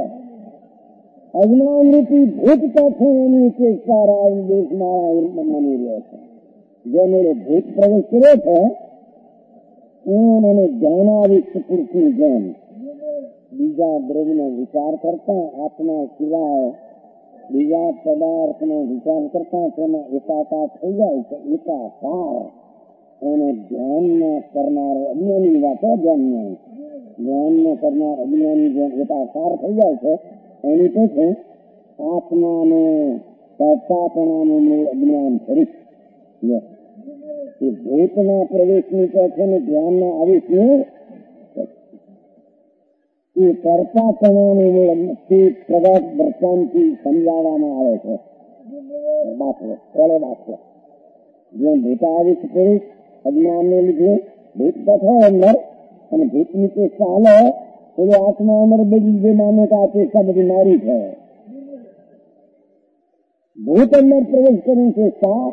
અજ્ઞાન રૂપી ભૂત તો શું એની ચેષ્ટા રાગ દેશમાં બની રહ્યો છે. જેને ભૂત પ્રવેશ કર્યો છે એને જ્ઞાનાવિષ્ટ પુરુષની જેમ બીજા દ્રવ્યનો વિચાર કરતા આત્મા સિવાય બીજા પદાર્થનો વિચાર કરતા તેમાં એકાકાર થઈ જાય છે. એકાકાર એને ધ્યાનમાં કરનાર અજ્ઞાની વાત ધ્યાન ધ્યાનમાં કરનાર અજ્ઞાની જેમ એકાકાર થઈ જાય છે. એની તો છે આત્માને કરતાપણાનું મૂળ અજ્ઞાન ખરી એ ભૂતના પ્રવેશની તો છે ને ધ્યાનમાં આવીશું એ કરતાપણાનું મૂળ પ્રગટ દ્રષ્ટાંતથી સમજાવવામાં આવે છે. દાખલો પહેલો દાખલો જેમ ભૂતાવિષ્ટ પુરુષ અજ્ઞાનને લીધે ભૂત તો થાય અંદર અને ભૂતની ચેષ્ટા હાલે પેલો આત્મા અંદર બધી જે માને કે આ ચેષ્ટા બધી મારી છે. ભૂત અંદર પ્રવેશ કરી ચેષ્ટા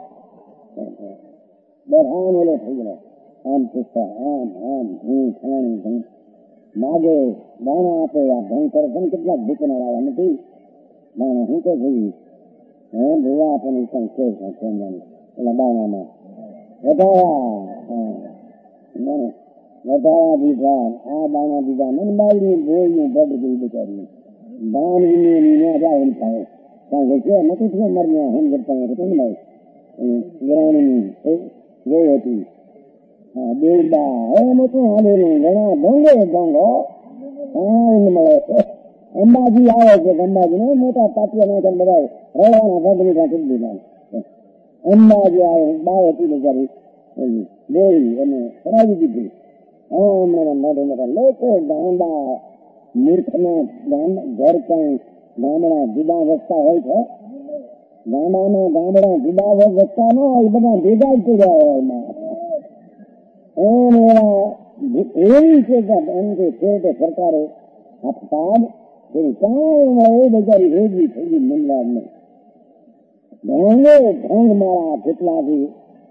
બરહાન ઓલો થઈ ગયો આમ ચેષ્ટા આમ આમ હું ખાણી માગે દાણા આપે આ ભયંકર પણ કેટલાક ભૂતના વાળા નથી દાણા હું તો જોયું હે જોવા આપણને કઈ કે પેલા દાણામાં વધારા વધારા દીધા, આ દાણા દીધા, મને બાળની ભોળનું ભડ ગયું બચારી દાન વિને જાય એમ થાય. કારણ કે નથી થયું મરને હેમ કરતા હતું ને ગ્રાણી ગઈ હતી. હા દેવડા હવે મોટું હાલેલું ઘણા ઢોંગે ઢોંગો હા મળે. અંબાજી આવે છે, અંબાજી ને મોટા પાટિયા નાખે બધા રવાના ભગની કાઢી દીધા. અંબાજી આવે બાય હતી બચારી દેવી અને કરાવી દીધી. હા હમણાં મોટે મોટા લોકો ગાંડા મૂર્ખના ઘર કઈ ગામડા જુદા વસતા હોય છે. ગામડાના ગામડા જુદા વસતા ન હોય, બધા ભેગા જ થઈ જાય એમાં. એમ એવા એવી છે એમ કે છેવટે સરકારે આપતા એની કાંઈ મળે એ બજારી ભેગી થઈ ગઈ મંદવાદ ને ઢોંગે ઢોંગ મારા કેટલાથી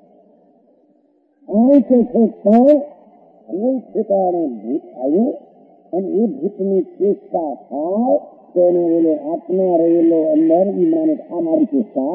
અહીં છે પણ કોઈ ઠેકાણે ભૂત આવ્યું અને એ ભૂતની ચેષ્ટા થાય તેને ઓલો આત્મા રહેલો અંદર માને આ મારી ચેષ્ટા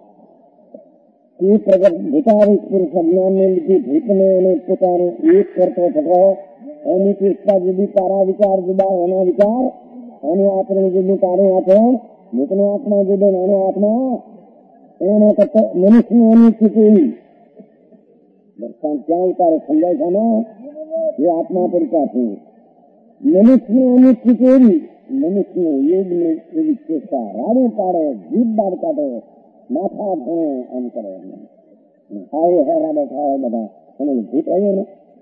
એ પ્રગટ ભૂતારી પુરુષ અજ્ઞાનને લીધે ભૂતને એને પોતાને એક કરતો થતો એની ચેષ્ટા જુદી, તારા વિચાર જુદા, એના વિચાર અને આપણે જુદું, તારું આચરણ ભૂતનો આત્મા જુદો, નાનો આત્મા એને કરતો મનુષ્યની એની સ્થિતિ ક્યાંય તારે સમજાય છે ને એ આત્મા પરિચા છે. મનુષ્યની એની સ્થિતિ એવી, મનુષ્ય યોગની એવી ચેષ્ટા રાડું પાડે, જીભ બાદ કાઢે, માથા ભણે એમ કરે આવે હેરાડે થાય બધા અને ભૂત આવ્યું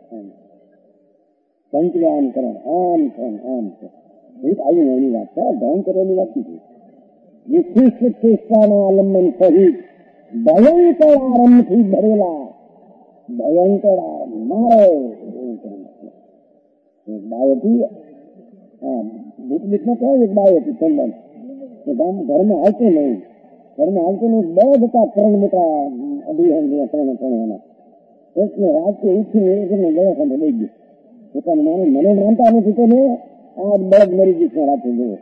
ને કંચી આમ કરે આમ છે આમ છે ભૂત આવ્યું એની વાત છે. ધન કરેલી વાત નથી. વિશિષ્ટ ચેષ્ટાના આલંબન સહિત ભયંકર આરંભથી ભરેલા ભયંકર મારે એક બાય હતી. હા ભૂત બીતમાં કહે એક બાય હતી ચંદન ઘરમાં હાલતું નહીં, ઘરમાં હાલતું નહીં. બે હતા ત્રણ મોટા અભિયાન ત્રણ ત્રણ એના એકને રાતે ઉઠીને એકને ગયા સાથે લઈ ગયું પોતાનું માને મને માનતા નથી તો ને આ બળદ મરી ગયું છે રાતે જોયો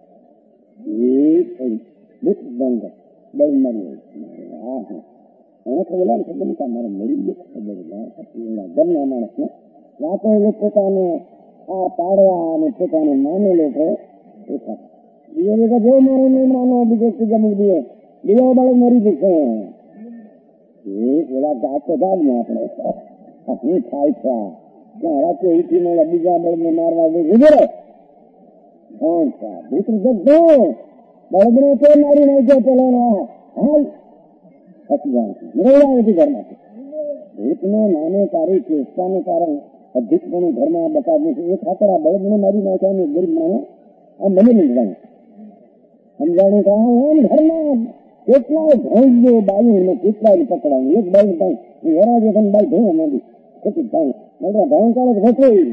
એ ભૂત બંધ બળદ મરી હા હા એને તો બોલા ને ખબર નથી મારે મરી ગયું ખબર ઘરના માણસ ને રાતે એ પોતાને આ પાડવા અને પોતાને માને લોકો બીજો લોકો જો મારે નહીં માનો બીજો પૂજા મૂકી દે બીજો બળદ મરી જશે. એ પેલા જાત તો જાત ને આપણે શું થાય છે ત્યાં રાતે ઉઠીને બીજા બળદને મારવા દે ગુજરે કોણ છે ભૂત જગતો બળદને તો મારી નાખ્યો પેલો હાલ પછી જાણ નથી ઘરમાંથી ભૂતને નાને તારી ચેષ્ટાને કારણ અધિકપણું ઘરમાં બતાવ્યું છે. એ ખાતર આ બળદને મારી નાખ્યા ગરીબ માને આ મને નહીં જાણે સમજાણું કહા એમ ઘરમાં કેટલાય ભોંજે બાયું ને કેટલાય પકડાયું એક બાઈ કઈ હેરાજે તમે બાઈ ભેવા માંડી કેટલી ભાઈ મોટા ભવન કરે ઘસોઈ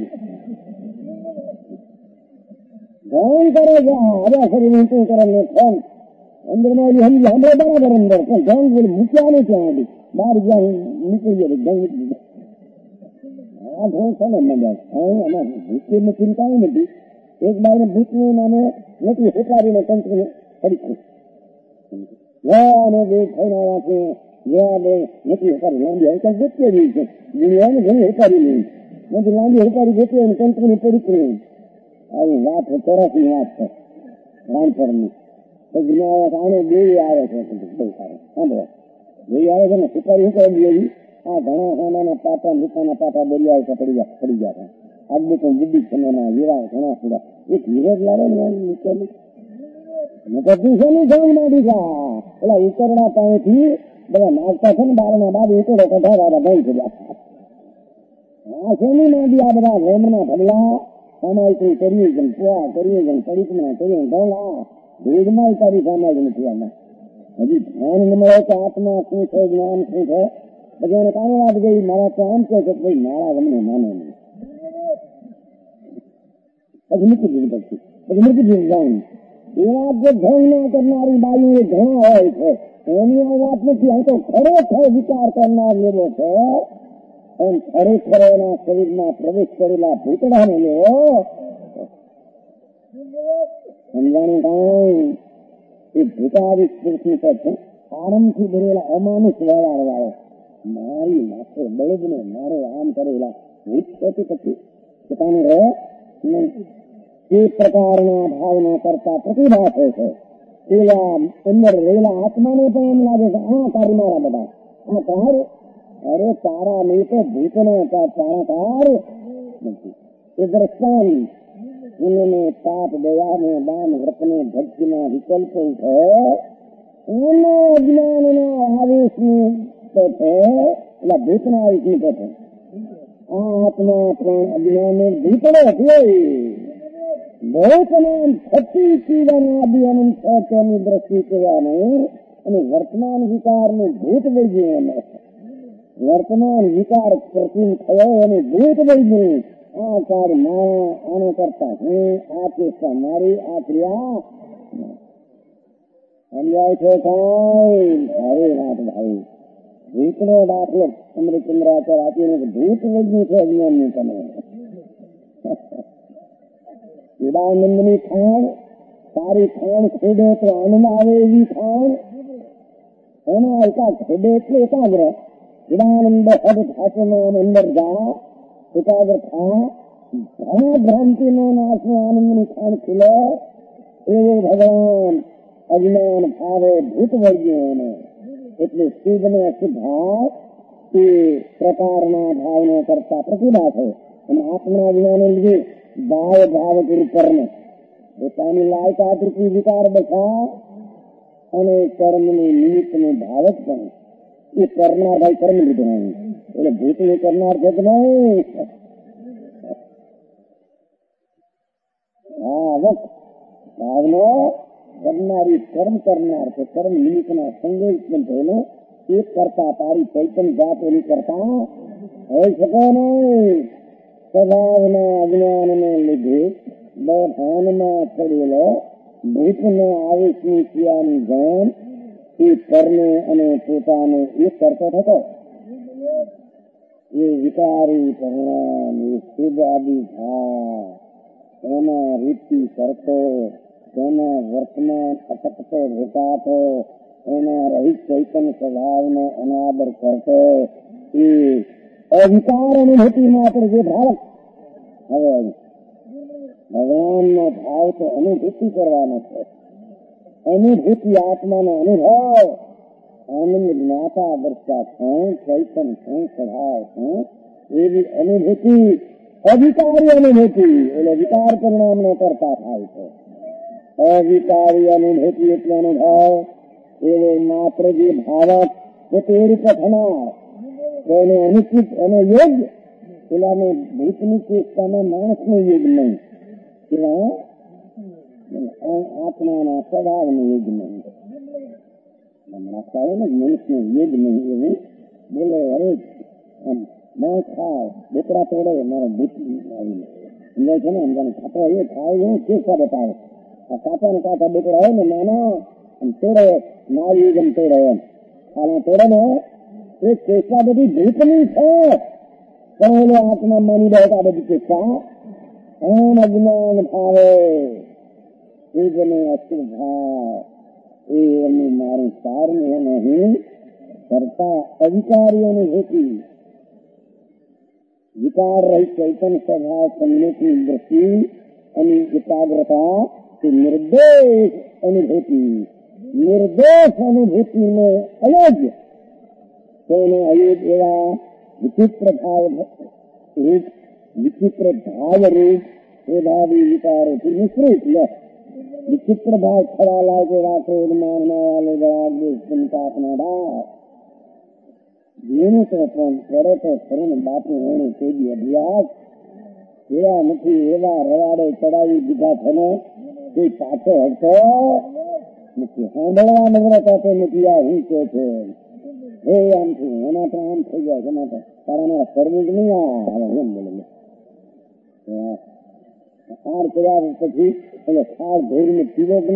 ભવન કરે છે હર્યા શરીર ઊંચું કરે ને ફોન અંદર માં સમજી હમણાં બરાબર અંદર પણ ઘઉં બોલી મૂક્યા નહીં ત્યાં સુધી બહાર જ્યાં નીકળી ગયો ઘઉં આ ઘઉં છે ને મજા આમાં ભૂતની ચિંતા નથી. એક બાઈને ભૂતની નામે નથી હેકારીને તંત્રને પડી અને બે થઈને રાખે જ્યાં બે નથી હેકારી લાંબી હલકા ગોતી રહી છે દુનિયાને ઘણી હેકારી નહીં નથી લાંબી હેકારી ગોતી અને તંત્રની પડી આવી વાત ચોરાસી વાત છે રાણપરની આને દેવી આવે છે બહુ સારું સાંભળો દેવી આવે છે ને સુપારી શું કરી દેવી આ ઘણા ખાનાના પાટા દુકાના પાટા દરિયા છે પડી ગયા પડી ગયા આજની પણ બુદ્ધિ સમયના હીરા ઘણા સુધા એક હીરો જ લાવે ને નીકળેલી પછી છે ને જવું ના દીધા પેલા ઉતરડા પાસેથી બધા નાખતા છે ને બારના બાદ ઉતરો કઢાવા ભાઈ કર્યા આ છે ને માંડી આ બધા રેમના ઢગલા સામાયિક કરીએ જેમ પોવા કરીએ જેમ કડીકમાં કરીએ ઢોલા ભેદમાં તારી સામાયિક નથી આમાં હજી ધ્યાન ન મળે કે આત્મા શું છે જ્ઞાન શું છે પછી એને કામ વાત ગઈ મારા તો આમ છે કે ભાઈ મારા ગમને માને નહીં પછી મૂકી દીધું પછી પછી મૂકી દીધું જાઉં એવા જે ધન ના કરનારી બાયું એ ઘણા હોય છે એની આ વાત નથી. અહીં તો ખરેખર વિચાર કરનાર લેવો છે એમ ખરેખર એના શરીરમાં પ્રવેશ કરેલા ભૂતડાને લેવો સમજાણું કાંઈ એ ભૂતાવી પૃથ્વી પર છે આરંભથી ભરેલા અમાનુષ વહેલા વાળો મારી માથે બળદને મારે આમ કરેલા ભૂત છેતી પછી પોતાનું રહે નહીં. એ પ્રકારના ભાવના કરતા પ્રતિભાસ હોય છે. પેલા અંદર રહેલા આત્માને પણ એમ લાગે છે આ તારી મારા બધા આ કાર. અરે તારા નહીં તો ભૂતના તારા કાર નથી. એ દ્રષ્ટાંત उन्होंने पाप दया में दान व्रत में भक्ति में विकल्प है अज्ञान आवेश में भूतना आवेश में कहते आत्मा प्राण अज्ञान में भूतड़े भूतना छठी चीजन आदि अनंत दृष्टि कહેવાને અને વર્તમાન વિકાર ને ભૂત વહી ગયું. વર્તમાન વિકાર પ્રતિમ થયો અને ભૂત વહી ગયું. આ કાર્ય માયા આને કરતા હું આ ચેષ્ટા મારી આ ક્રિયા અન્યાય છે કાંઈ. અરે વાત ભાઈ ભૂતનો દાખલો અમૃતચંદ્રાચાર્ય આપીને ભૂત વૈજ્ઞ છે અજ્ઞાનની તમે. ચિદાનંદની ખાણ સારી ખાણ ખોડે તો આનંદ આવે એવી ખાણ એના એકા ખોડે એટલે એકાગ્ર. ચિદાનંદ હદ ભાષામાં અંદર જા એકાગ્ર થા ઘણા ભ્રાંતિ નો નાશ આનંદની ખાણ ખીલે એવું ભગવાન અજ્ઞાન ભાવે ભૂત વર્ગ્યોને એટલે શુદ્ધ ને અશુદ્ધ ભાવ એ પ્રકારના ભાવનો કરતા પ્રતિભા છે. અને આત્મના જ્ઞાન લીધે ભાવ ભાવ કરી કર્મ પોતાની લાયકાત રૂપી વિકાર બચા અને કર્મની નિમિત્તનું ભાવ જ પણ એ કરનાર ભાઈ કર્મ લીધો નહીં એટલે ભૂત એ કરનાર છે કે નહીં. હા વખત ભાવનો કરનારી કર્મ કરનાર છે. કર્મ નિમિત્તના સંગે ઉત્પન્ન થયેલો એક કરતા તારી ચૈતન્ય જાત એની કરતા હોઈ શકે નહીં. સ્વભાવના અજ્ઞાનને લીધે બે ભાનમાં પડેલો ભૂતના આવેશની ક્રિયાની જાણ એ કરને અને પોતાને એક કરતો થતો. એ વિકારી પરિણામ એ શુભ આદિ ભાવ એના રીતિ કરતો તેના વર્તમાન અટકતો ભેટાતો એના રહિત ચૈતન્ય સ્વભાવનો અનાદર કરતો એ અવિકાર અનુભૂતિ માત્ર જે ભાવ. હવે ભગવાનનો ભાવ તો અનુભૂતિ કરવાનો છે. અનુભૂતિ આત્માનો અનુભવ આનંદ જ્ઞાતા દર્શા છે ચૈતન્ય છે સ્વભાવ છે એવી અનુભૂતિ અધિકારી અનુભૂતિ એટલે વિકાર પરિણામ નો કરતા થાય છે. અવિકારી અનુભૂતિ એટલે અનુભવ એવો માત્ર જે ભાવક તે રીતે થનાર એને અનુચિત અને યોગ્ય પેલાને ભૂતની ચેષ્ટામાં માણસનો યોગ નહીં પેલા આત્માના સ્વભાવનો યોગ નહીં. મનુષ્યનો યોગ નહીં એવું બોલે. અરે માણસ ખાય દીકરા તોડે મારો ભૂત આવી સમજાય છે ને એમ ખાતો એ ખાય એવું ચેષ્ટા બતાવે. કાચા ને કાચા દીકરા હોય ને નાના તોડે નારી જેમ તોડે એમ ખાના તોડે ને એ ચેષ્ટા બધી ભૂતની છે. પહેલો આત્મા માની દે આ બધી ચેષ્ટા એમ અજ્ઞાન ભાવે શુભને અશુભ ભાવ એ એમનું મારું સારું એ નહીં કરતા અધિકારી અનુભૂતિ વિકાર રહિત ચૈતન્ય સ્વભાવ સંયમની દ્રષ્ટિ અને એકાગ્રતા તે નિર્દોષ અનુભૂતિ. નિર્દોષ અનુભૂતિને અયોગ્ય તેને અયોગ્ય એવા વિચિત્ર ભાવ રૂપ વિચિત્ર ભાવ રૂપ એ ભાવી વિકારોથી મિશ્રિત લે વિચિત્ર ભાવ ખડા લાગે ક્રોધ માનના વાલે જવાબ ચિંતાના ભાવ જેનું તો પણ કરે તો ખરું બાપુ એનું તેજી અભ્યાસ એવા નથી એવા રવાડે ચડાવી દીધા થને કોઈ પાછો હટતો નથી. સાંભળવા નગરા સાથે નથી આ હું કે છે હે આમ છું એના તો આમ થઈ જાય એના તો તારા મારા કરવું જ નહીં. આ એમ બોલે સાર કર્યા પછી એટલે સાર ભેરીને પીવો જ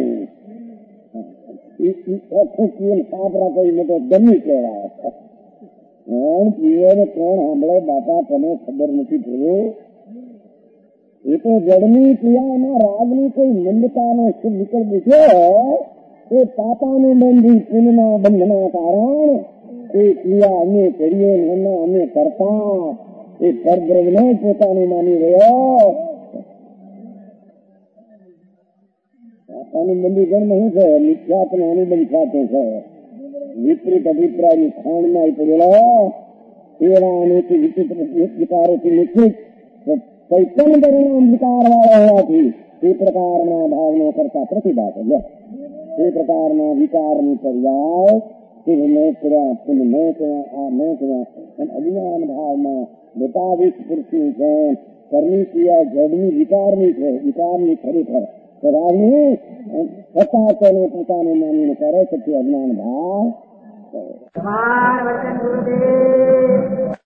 નહીં. સાપ રાખો એ મોટો ગમી કહેવાય. કોણ પીવે ને કોણ સાંભળે બાપા તમે ખબર નથી પડ્યું. એ તો જળની ક્રિયામાં રાગની કોઈ મંદતાનો વિકલ્પ દીધો એ પાપાનું બંધી પુનના બંધના કારણ એ ક્રિયા અમે કરીએ એના અમે કરતા એ પરબ્રહ્મને પોતાનું માની રહ્યો. આનું બંધીકરણ શું છે? મિથ્યાત્વ અનુબંધ સાથે છે. વિપરીત અભિપ્રાયની ખાણમાં પડેલો એવા અનેક વિચિત્ર વિકારોથી નિશ્ચિત ચૈતન્ય પરિણામ વિકાર વાળા હોવાથી એ પ્રકારના ભાવનો કરતા પ્રતિભા છે. એ પ્રકારના વિકારની પર્યાય શુભ મેં કર્યા, શુભ મેં કર્યા, આ મેં કર્યા અને અજ્ઞાન ભાવમાં બેતાવીસ પુરુષની છે. કરની ક્રિયા જડની વિકારની છે, વિકારની ખરેખર સ્વભાવની છતાં તેને પોતાને માનીને કરે છે તે અજ્ઞાન ભાવ.